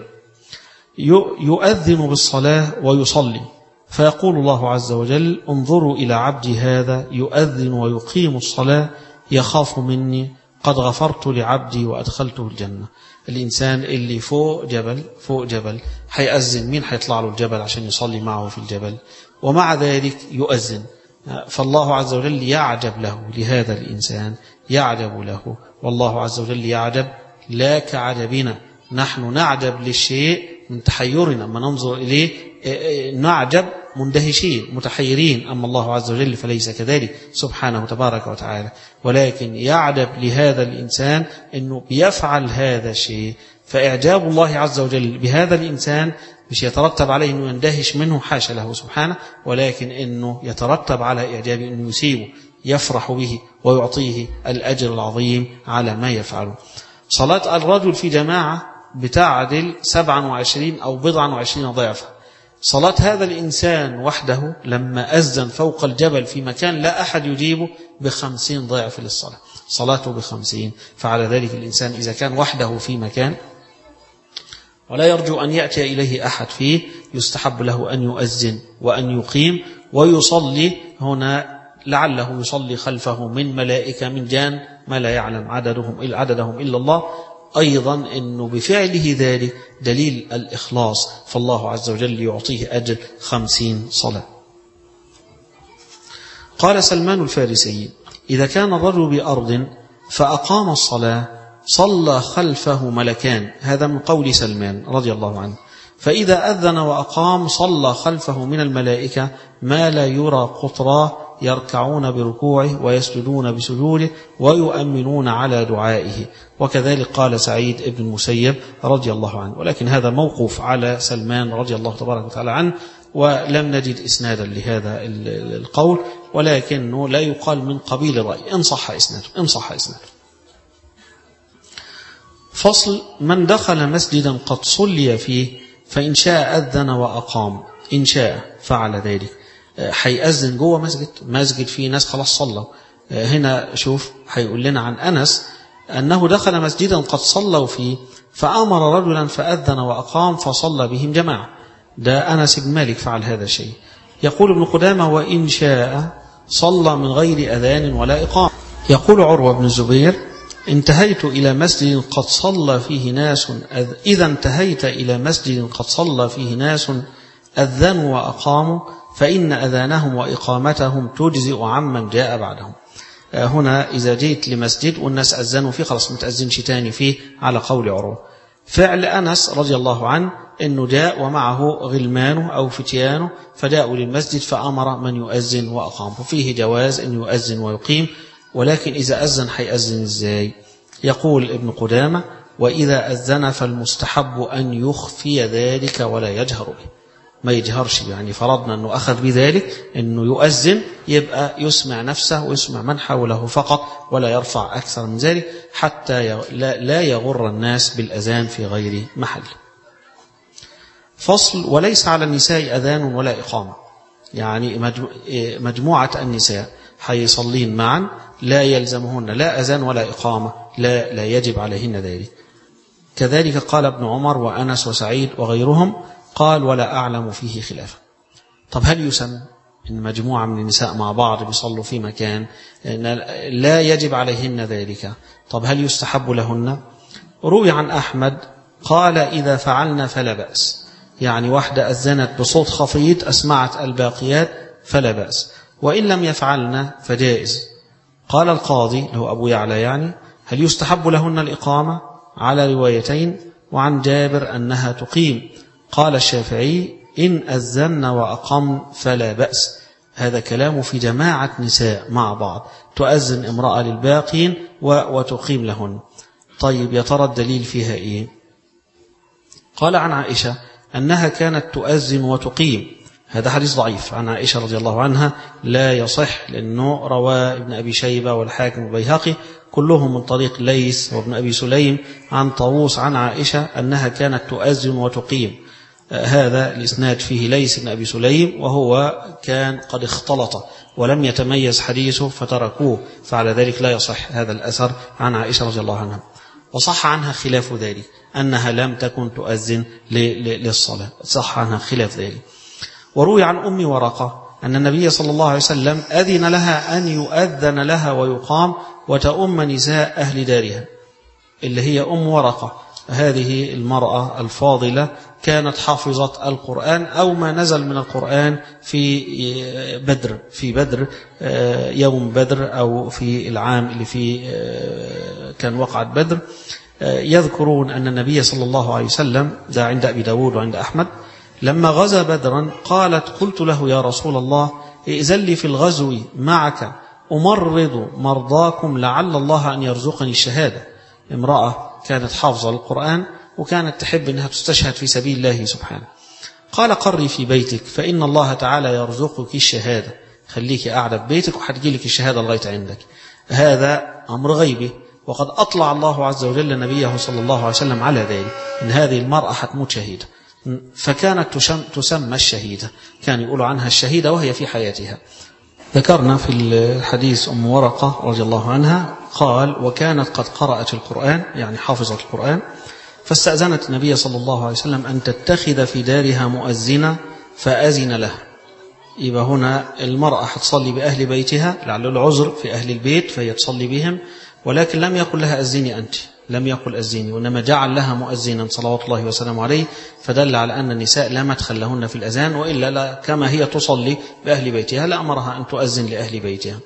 يؤذن بالصلاة ويصلي، فيقول الله عز وجل انظروا إلى عبدي هذا يؤذن ويقيم الصلاة يخاف مني قد غفرت لعبدي وأدخلته الجنة. الإنسان اللي فوق جبل فوق جبل هيأذن، مين هيطلع له الجبل عشان يصلي معه في الجبل؟ ومع ذلك يؤذن فالله عز وجل يعجب له لهذا الإنسان، يعجب له، والله عز وجل يعجب لا كعجبنا. نحن نعجب للشيء من تحيرنا، أما ننظر إليه نعجب مندهشين متحيرين، أما الله عز وجل فليس كذلك سبحانه تبارك وتعالى، ولكن يعجب لهذا الإنسان أنه بيفعل هذا الشيء. فإعجاب الله عز وجل بهذا الإنسان مش يترتب عليه أنه يندهش منه، حاشا له سبحانه، ولكن أنه يترتب على إعجابه أنه يسيبه، يفرح به ويعطيه الأجر العظيم على ما يفعله. صلاة الرجل في جماعة بتعدل سبعا وعشرين أو بضعا وعشرين ضعفا. صلاة هذا الإنسان وحده لما أذن فوق الجبل في مكان لا أحد يجيبه بخمسين ضعف للصلاة، صلاته بخمسين. فعلى ذلك الإنسان إذا كان وحده في مكان ولا يرجو أن يأتي إليه أحد فيه، يستحب له أن يؤذن وأن يقيم ويصلي هنا، لعله يصلي خلفه من ملائكة من جان ما لا يعلم عددهم عددهم إلا الله. أيضا أنه بفعله ذلك دليل الإخلاص، فالله عز وجل يعطيه أجر خمسين صلاة. قال سلمان الفارسي: إذا كان الرجل بأرض فأقام الصلاة صلى خلفه ملكان، هذا من قول سلمان رضي الله عنه، فإذا أذن وأقام صلى خلفه من الملائكة ما لا يرى قطراه، يركعون بركوعه ويسجدون بسجوده ويؤمنون على دعائه. وكذلك قال سعيد بن المسيب رضي الله عنه، ولكن هذا موقوف على سلمان رضي الله تبارك وتعالى عنه، ولم نجد إسنادا لهذا القول، ولكنه لا يقال من قبيل الرأي إن صح إسناده إن صح إسناده. فصل: من دخل مسجدا قد صلي فيه فإن شاء أذن وأقام، إن شاء فعل ذلك. حيأذن جوه مسجد مسجد فيه ناس خلاص صلوا. هنا شوف حيقول لنا عن أنس أنه دخل مسجدا قد صلوا فيه فأمر رجلا فأذن وأقام فصلى بهم جماعة. ده أنس بن مالك فعل هذا الشيء. يقول ابن قدامة: وإن شاء صلى من غير أذان ولا إقامة. يقول عروة بن الزبير: انتهيت إلى مسجد قد صلى فيه ناس أذ... إذا انتهيت إلى مسجد قد صلى فيه ناس أذنوا وأقاموا فإن أذانهم وإقامتهم تجزئ عمن جاء بعدهم. هنا إذا جيت لمسجد والناس أذنوا فيه خلاص متأذنش تاني فيه على قول عروة. فعل أنس رضي الله عنه أنه جاء ومعه غلمانه أو فتيانه فجاءوا للمسجد فأمر من يؤذن وأقام، وفيه جواز أن يؤذن ويقيم، ولكن إذا أذن حيأذن إزاي؟ يقول ابن قدامة: وإذا أذن فالمستحب أن يخفي ذلك ولا يجهر به، ما يجهرش. يعني فرضنا أنه أخذ بذلك أنه يؤذن يبقى يسمع نفسه ويسمع من حوله فقط ولا يرفع أكثر من ذلك حتى لا يغر الناس بالأذان في غير محل. فصل: وليس على النساء أذان ولا إقامة. يعني مجموعة النساء حيصلين معا لا يلزمهن لا أذان ولا إقامة، لا, لا يجب عليهن ذلك. كذلك قال ابن عمر وأنس وسعيد وغيرهم، قال: ولا أعلم فيه خلافا. طب هل يسن إن مجموعة من النساء مع بعض بيصلوا في مكان لا يجب عليهن ذلك؟ طب هل يستحب لهن؟ روي عن أحمد قال: إذا فعلنا فلا بأس. يعني واحدة أذنت بصوت خفيض أسمعت الباقيات فلا بأس، وإن لم يفعلنا فجائز. قال القاضي له أبو يعلى يعني: هل يستحب لهن الإقامة؟ على روايتين، وعن جابر أنها تقيم. قال الشافعي: إن أذن وأقم فلا بأس. هذا كلام في جماعة نساء مع بعض، تؤذن امرأة للباقين وتقيم لهن. طيب يا ترى الدليل فيها إيه؟ قال عن عائشة أنها كانت تؤذن وتقيم. هذا حديث ضعيف عن عائشة رضي الله عنها لا يصح، لأنه رواه ابن أبي شيبة والحاكم والبيهقي كلهم من طريق ليث وابن أبي سليم عن طاووس عن عائشة أنها كانت تؤذن وتقيم. هذا الإسناد فيه ليث بن أبي سليم وهو كان قد اختلط ولم يتميز حديثه فتركوه، فعلى ذلك لا يصح هذا الأثر عن عائشة رضي الله عنها. وصح عنها خلاف ذلك، أنها لم تكن تؤذن للصلاة، صح عنها خلاف ذلك. وروي عن أم ورقة أن النبي صلى الله عليه وسلم أذن لها أن يؤذن لها ويقام وتؤم نساء أهل دارها، اللي هي أم ورقة هذه المرأة الفاضلة كانت حافظة القرآن أو ما نزل من القرآن في بدر في بدر يوم بدر أو في العام اللي فيه كان وقعت بدر. يذكرون أن النبي صلى الله عليه وسلم، ده عند أبي داود وعند أحمد، لما غزا بدرا قالت: قلت له يا رسول الله ائذن لي في الغزو معك أمرض مرضاكم لعل الله أن يرزقني الشهادة. امرأة كانت حافظة القرآن وكانت تحب أنها تستشهد في سبيل الله سبحانه. قال: قري في بيتك فإن الله تعالى يرزقك الشهادة، خليك قاعدة في بيتك وحتجيلك الشهادة لغاية عندك. هذا أمر غيبي، وقد أطلع الله عز وجل نبيه صلى الله عليه وسلم على ذلك، إن هذه المرأة حتموت شهيدة، فكانت تسمى الشهيدة، كان يقولوا عنها الشهيدة وهي في حياتها. ذكرنا في الحديث أم ورقة رضي الله عنها قال: وكانت قد قرأت القرآن، يعني حافظت القرآن، فاستأذنت النبي صلى الله عليه وسلم أن تتخذ في دارها مؤذنا فأذن له. يبقى هنا المرأة هتصلي بأهل بيتها، لعل العذر في أهل البيت فهي تصلي بهم، ولكن لم يقل لها أذني أنت، لم يقل أذني، وإنما جعل لها مؤذنا صلوات الله وسلامه عليه، فدل على أن النساء لا مدخل لهن في الأذان، وإلا لا كما هي تصلي بأهل بيتها لأمرها أن تؤذن لأهل بيتها.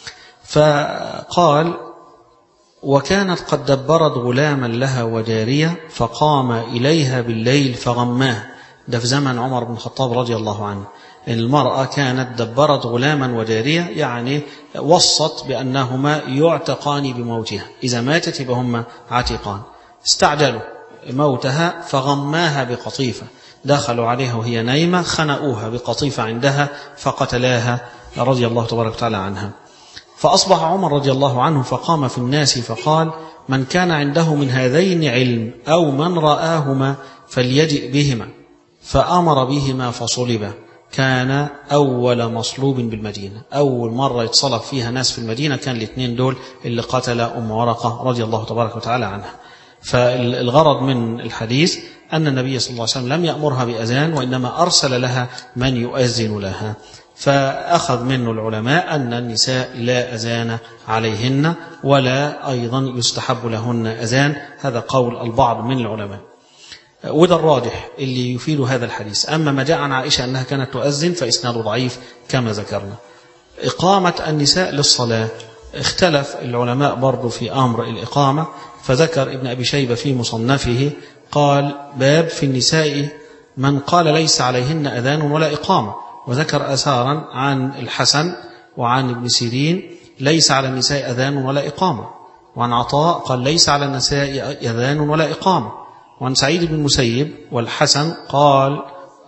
فقال: وكانت قد دبرت غلاما لها وجارية فقام إليها بالليل فغماه. ده في زمن عمر بن الخطاب رضي الله عنه. المرأة كانت دبرت غلاما وجارية، يعني وصت بأنهما يعتقان بموتها، إذا ماتت يبقى هما عتيقان. استعجلوا موتها فغماها بقطيفة، دخلوا عليها وهي نايمة خنقوها بقطيفة عندها فقتلاها رضي الله تبارك وتعالى عنها. فأصبح عمر رضي الله عنه فقام في الناس فقال: من كان عنده من هذين علم أو من رآهما فليجئ بهما، فأمر بهما فصلبا. كان أول مصلوب بالمدينة، أول مرة يتصلب فيها ناس في المدينة كان الاثنين دول اللي قتل أم ورقة رضي الله تبارك وتعالى عنها. فالغرض من الحديث أن النبي صلى الله عليه وسلم لم يأمرها بأذان، وإنما أرسل لها من يؤذن لها. فأخذ منه العلماء أن النساء لا أذان عليهن ولا أيضا يستحب لهن أذان، هذا قول البعض من العلماء، وده الراجح اللي يفيد هذا الحديث. أما ما جاء عن عائشة أنها كانت تؤذن فإسناده ضعيف كما ذكرنا. إقامة النساء للصلاة، اختلف العلماء برضو في أمر الإقامة، فذكر ابن أبي شيبة في مصنفه قال: باب في النساء من قال ليس عليهن أذان ولا إقامة، وذكر أثارا عن الحسن وعن ابن سيرين ليس على النساء أذان ولا إقامة، وعن عطاء قال ليس على النساء أذان ولا إقامة، وعن سعيد بن المسيب والحسن قال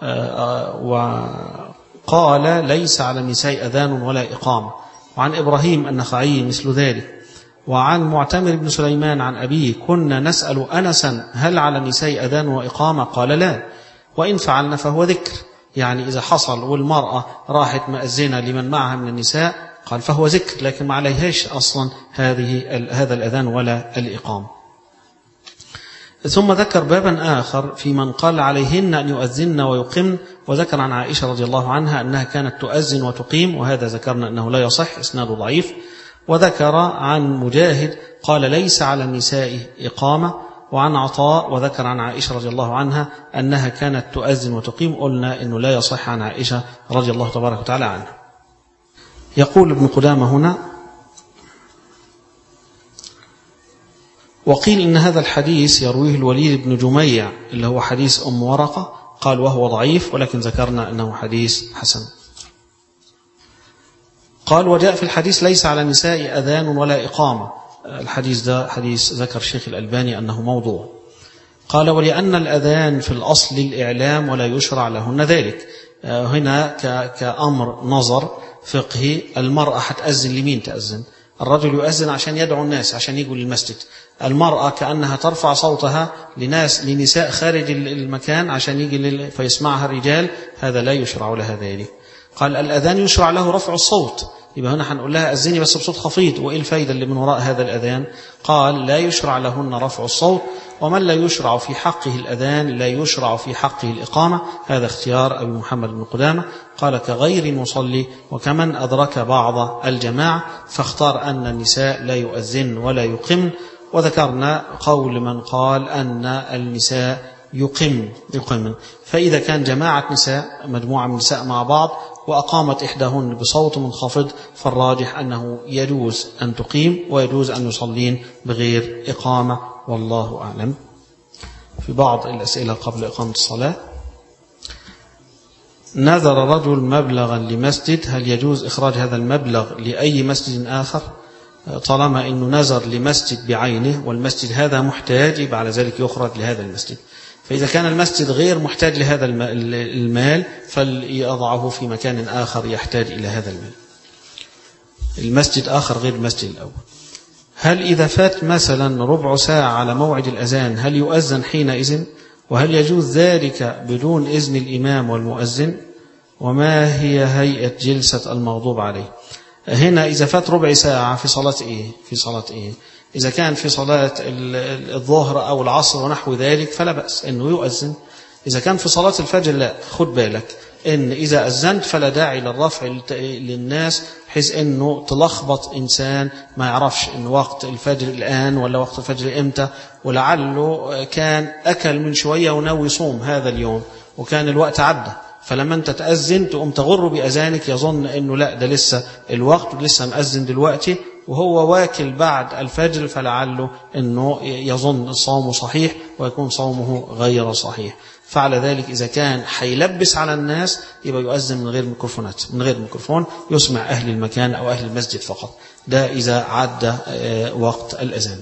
وقال ليس على النساء أذان ولا إقامة، وعن إبراهيم النخعي مثل ذلك، وعن معتمر بن سليمان عن أبيه: كنا نسأل أنسا هل على النساء أذان وإقامة؟ قال لا، وإن فعلنا فهو ذكر، يعني إذا حصل والمرأة راحت مأذنة لمن معها من النساء قال فهو ذكر، لكن ما عليهاش أصلا هذه هذا الأذان ولا الإقامة. ثم ذكر بابا آخر في من قال عليهن أن يؤذن ويقمن، وذكر عن عائشة رضي الله عنها أنها كانت تؤذن وتقيم، وهذا ذكرنا أنه لا يصح، إسناده ضعيف. وذكر عن مجاهد قال ليس على النساء إقامة، وعن عطاء وذكر عن عائشة رضي الله عنها أنها كانت تؤذن وتقيم، قلنا أنه لا يصح عن عائشة رضي الله تبارك وتعالى عنها. يقول ابن قدامة هنا: وقيل إن هذا الحديث يرويه الوليد بن جميع اللي هو حديث أم ورقة، قال وهو ضعيف، ولكن ذكرنا أنه حديث حسن. قال: وجاء في الحديث ليس على النساء أذان ولا إقامة، الحديث ده حديث ذكر الشيخ الألباني أنه موضوع. قال: ولأن الأذان في الأصل الإعلام ولا يشرع لهن ذلك. هنا كأمر نظر فقهي، المرأة هتأذن لمين تأذن؟ الرجل يؤذن عشان يدعو الناس عشان يجوا للمسجد، المرأة كأنها ترفع صوتها لناس لنساء خارج المكان عشان يجي فيسمعها الرجال، هذا لا يشرع لها ذلك. قال: الأذان يشرع له رفع الصوت، يبقى هنا هنقول لها أذني بس بصوت خفيض، وإيه الفايدة اللي من وراء هذا الأذان؟ قال: لا يشرع لهن رفع الصوت، ومن لا يشرع في حقه الأذان لا يشرع في حقه الإقامة. هذا اختيار أبي محمد بن قدامة. قال: كغير المصلي وكمن أدرك بعض الجماعة، فاختار أن النساء لا يؤذن ولا يقمن، وذكرنا قول من قال أن النساء يقم يقم فإذا كان جماعة نساء مجموعة من النساء مع بعض وأقامت إحداهن بصوت منخفض فالراجح أنه يجوز أن تقيم ويجوز أن يصلين بغير إقامة، والله أعلم. في بعض الأسئلة قبل إقامة الصلاة: نذر رجل مبلغا لمسجد، هل يجوز إخراج هذا المبلغ لأي مسجد آخر؟ طالما أنه نذر لمسجد بعينه والمسجد هذا محتاج يبقى على ذلك يخرج لهذا المسجد. فإذا كان المسجد غير محتاج لهذا المال فليضعه في مكان آخر يحتاج إلى هذا المال، المسجد آخر غير المسجد الأول. هل إذا فات مثلا ربع ساعة على موعد الأذان هل يؤذن حينئذ؟ وهل يجوز ذلك بدون إذن الإمام والمؤذن؟ وما هي هيئة جلسة المغضوب عليه؟ هنا إذا فات ربع ساعة في صلاة إيه؟ في صلاة إيه؟ إذا كان في صلاة الظهر أو العصر ونحو ذلك فلا بأس أنه يؤذن. إذا كان في صلاة الفجر لا، خد بالك إن إذا أذنت فلا داعي للرفع للناس بحيث أنه تلخبط إنسان ما يعرفش إن وقت الفجر الآن ولا وقت الفجر إمتى، ولعله كان أكل من شوية وناوي يصوم هذا اليوم وكان الوقت عدى، فلما أنت تأذن تقوم تغر بأذانك يظن أنه لا ده لسه الوقت ولسه مأذن دلوقتي وهو واكل بعد الفجر، فلعله أنه يظن صومه صحيح ويكون صومه غير صحيح. فعلى ذلك إذا كان حيلبس على الناس يبقى يؤذن من غير ميكروفونات، من غير ميكروفون يسمع أهل المكان أو أهل المسجد فقط، ده إذا عدى وقت الأذان.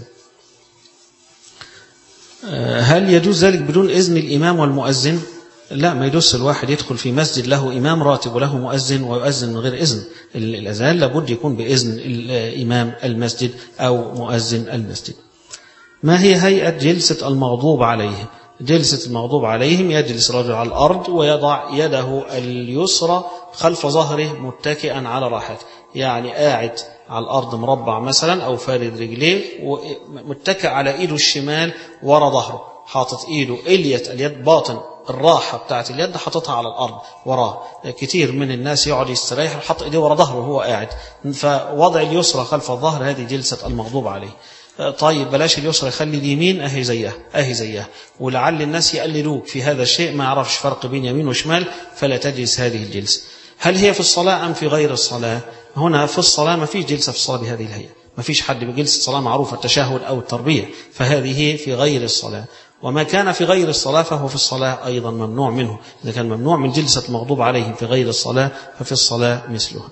هل يجوز ذلك بدون إذن الإمام والمؤذن؟ لا، ما يجوز الواحد يدخل في مسجد له إمام راتب وله مؤذن ويؤذن من غير إذن. الأذان لابد يكون بإذن الإمام المسجد أو مؤذن المسجد. ما هي هيئة جلسة المغضوب عليه؟ جلسة المغضوب عليهم يجلس رجل على الأرض ويضع يده اليسرى خلف ظهره متكئا على راحته، يعني قاعد على الأرض مربع مثلا أو فارد رجليه ومتكئ على إيده الشمال ورا ظهره، حاطط إيده إلية اليد باطن الراحة بتاعت اليد حاططها على الأرض وراه. كتير من الناس يقعد يستريح وحط إيديه ورا ظهره وهو قاعد، فوضع اليسرى خلف الظهر هذه جلسة المغضوب عليه. طيب بلاش اليسرى، يخلي اليمين أهي زيها أهي زيها، ولعل الناس يقلدوك في هذا الشيء ما يعرفش فرق بين يمين وشمال فلا تجلس هذه الجلسة. هل هي في الصلاة أم في غير الصلاة؟ هنا في الصلاة ما فيش جلسة في الصلاة بهذه الهيئة، ما فيش حد بجلسة صلاة معروفة التشهد أو التربية، فهذه في غير الصلاة. وما كان في غير الصلاة فهو في الصلاة أيضا ممنوع منه. إذا كان ممنوع من جلسة المغضوب عليهم في غير الصلاة ففي الصلاة مثلها.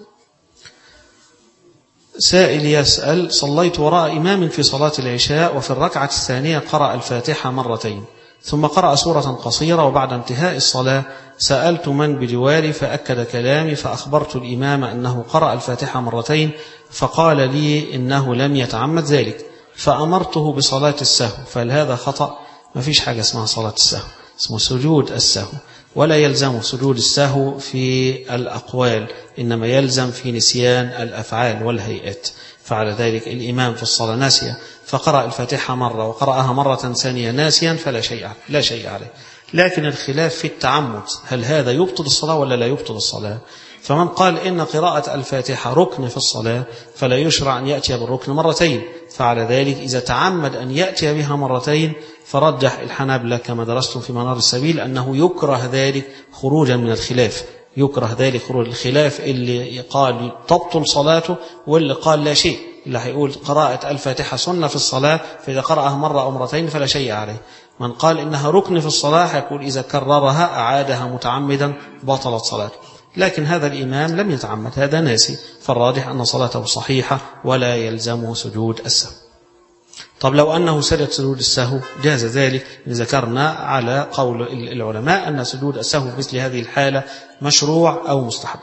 سائل يسأل: صليت وراء إمام في صلاة العشاء وفي الركعة الثانية قرأ الفاتحة مرتين ثم قرأ سورة قصيرة، وبعد انتهاء الصلاة سألت من بجواري فأكد كلامي، فأخبرت الإمام أنه قرأ الفاتحة مرتين فقال لي إنه لم يتعمد ذلك، فأمرته بصلاة السهو، فهل هذا خطأ؟ ما فيش حاجة اسمها صلاة السهو، اسمه سجود السهو، ولا يلزم سجود السهو في الأقوال، إنما يلزم في نسيان الأفعال والهيئات. فعلى ذلك الإمام في الصلاة ناسيا فقرأ الفاتحة مرة وقرأها مرة ثانية ناسيا فلا شيء لا شيء عليه. لكن الخلاف في التعمد، هل هذا يبطل الصلاة ولا لا يبطل الصلاة؟ فمن قال إن قراءة الفاتحة ركن في الصلاة فلا يشرع أن يأتي بالركن مرتين، فعلى ذلك إذا تعمد أن يأتي بها مرتين فرجح الحنابلة كما درستم في منار السبيل أنه يكره ذلك خروجا من الخلاف، يكره ذلك خروج الخلاف، اللي قال تبطل صلاته واللي قال لا شيء، اللي هيقول قراءة الفاتحة سنة في الصلاة فإذا قرأها مرة أو مرتين فلا شيء عليه. من قال إنها ركن في الصلاة هيقول إذا كررها أعادها متعمدا بطلت صلاته، لكن هذا الإمام لم يتعمد، هذا ناسي، فالراجح أن صلاته صحيحة ولا يلزمه سجود السهو. طب لو أنه سجد سجود السهو جاز ذلك، ذكرنا على قول العلماء أن سجود السهو في مثل هذه الحالة مشروع أو مستحب.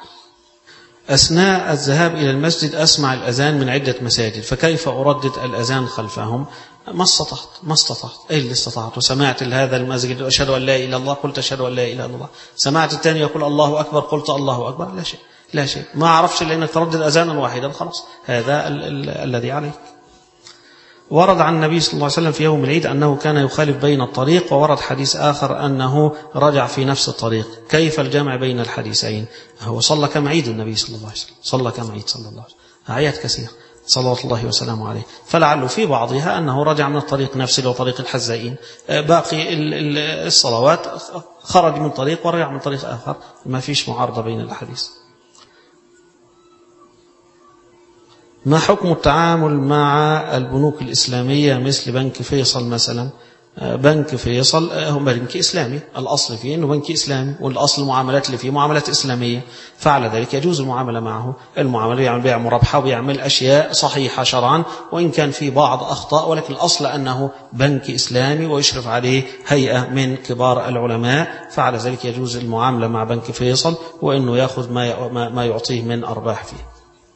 أثناء الذهاب إلى المسجد أسمع الأذان من عدة مساجد، فكيف أردد الأذان خلفهم؟ ما استطعت ما استطعت أي اللي استطعت. وسمعت هذا المسجد أشهد أن لا إله إلا الله قلت أشهد أن لا إله إلا الله، سمعت الثاني يقول الله أكبر قلت الله أكبر، لا شيء لا شيء ما عرفش لأنك تردد أذانا واحدا خلاص، هذا ال ال الذي عليك. ورد عن النبي صلى الله عليه وسلم في يوم العيد أنه كان يخالف بين الطريق، وورد حديث آخر أنه رجع في نفس الطريق، كيف الجمع بين الحديثين؟ هو صلى كم عيد النبي صلى الله عليه وسلم، صلى كم عيد صلى الله عليه وسلم، أعياد كثير، صلوات الله وسلامه عليه. فلعله في بعضها أنه رجع من الطريق نفسه وطريق الحزائين، باقي الصلوات خرج من طريق ورجع من طريق آخر، ما فيش معارضة بين الحديث. ما حكم التعامل مع البنوك الإسلامية مثل بنك فيصل مثلا؟ بنك فيصل هو بنك إسلامي، الأصل فيه أنه بنك إسلامي، والأصل المعاملات اللي فيه معاملات إسلامية، فعلى ذلك يجوز المعاملة معه. المعاملة يعمل بيع مرابحة ويعمل أشياء صحيحة شرعا، وإن كان في بعض أخطاء، ولكن الأصل أنه بنك إسلامي ويشرف عليه هيئة من كبار العلماء، فعلى ذلك يجوز المعاملة مع بنك فيصل، وأنه يأخذ ما يعطيه من أرباح فيه.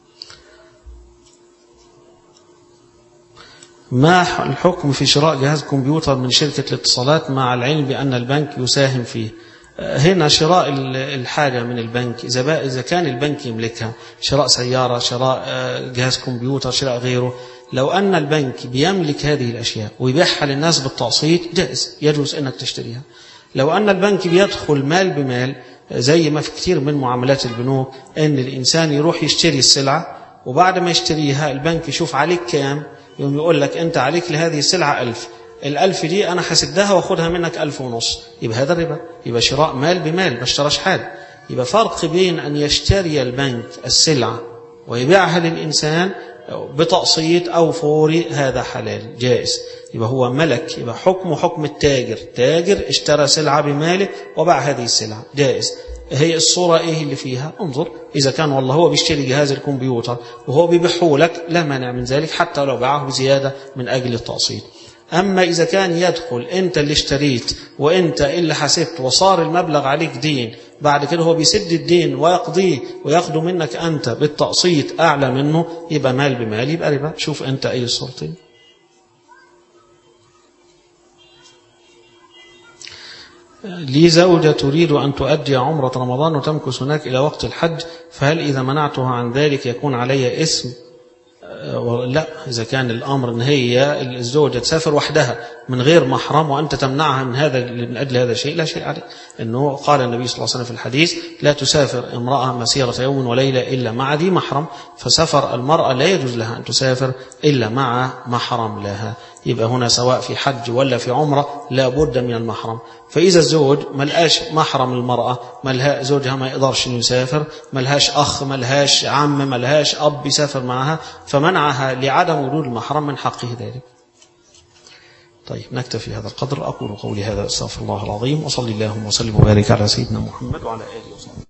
ما الحكم في شراء جهاز كمبيوتر من شركة الاتصالات مع العلم بأن البنك يساهم فيه؟ هنا شراء الحاجة من البنك إذا إذا كان البنك يملكها، شراء سيارة، شراء جهاز كمبيوتر، شراء غيره، لو أن البنك بيملك هذه الأشياء ويبيعها للناس بالتقسيط جائز، يجوز أنك تشتريها. لو أن البنك بيدخل مال بمال، زي ما في كثير من معاملات البنوك، أن الإنسان يروح يشتري السلعة وبعد ما يشتريها البنك يشوف عليك كام، يوم يقول لك أنت عليك لهذه السلعة ألف، الألف دي أنا حسدها وأخذها منك ألف ونص، يبقى هذا الربا، يبقى شراء مال بمال، ما اشتراش حاجة. يبقى فرق بين أن يشتري البنك السلعة ويبيعها للإنسان بتقسيط أو فوري، هذا حلال جائز، يبقى هو ملك، يبقى حكمه حكم التاجر، تاجر اشترى سلعة بماله وباع هذه السلعة جائز. هي الصورة ايه اللي فيها؟ انظر، اذا كان والله هو بيشتري جهاز الكمبيوتر وهو بيبيعه لك لا مانع من ذلك حتى لو باعه بزيادة من اجل التقسيط. اما اذا كان يدخل انت اللي اشتريت وانت اللي حسبت وصار المبلغ عليك دين، بعد كده هو بيسد الدين ويقضيه وياخده منك انت بالتقسيط اعلى منه، يبقى مال بمال، يبقى ربا. شوف انت اي الصورتين. لي زوجة تريد أن تؤدي عمرة رمضان وتمكث هناك إلى وقت الحج، فهل إذا منعتها عن ذلك يكون علي اسم؟ لا، إذا كان الأمر أن هي الزوجة تسافر وحدها من غير محرم وأنت تمنعها من هذا من أجل هذا الشيء لا شيء عليه. إنه قال النبي صلى الله عليه وسلم في الحديث: لا تسافر امرأة مسيرة يوم وليلة إلا مع ذي محرم، فسفر المرأة لا يجوز لها أن تسافر إلا مع محرم لها. يبقى هنا سواء في حج ولا في عمرة لا بد من المحرم. فإذا الزوج ملهاش محرم المرأة، ملها زوجها ما يقدرش يسافر، ملهاش أخ، ملهاش عم، ملهاش أب يسافر معها، فمنعها لعدم وجود المحرم من حقه ذلك. طيب نكتفي هذا القدر. أقول قولي هذا، أستغفر الله العظيم، وصلي اللهم وسلم وبارك على سيدنا محمد وعلى آله وصحبه.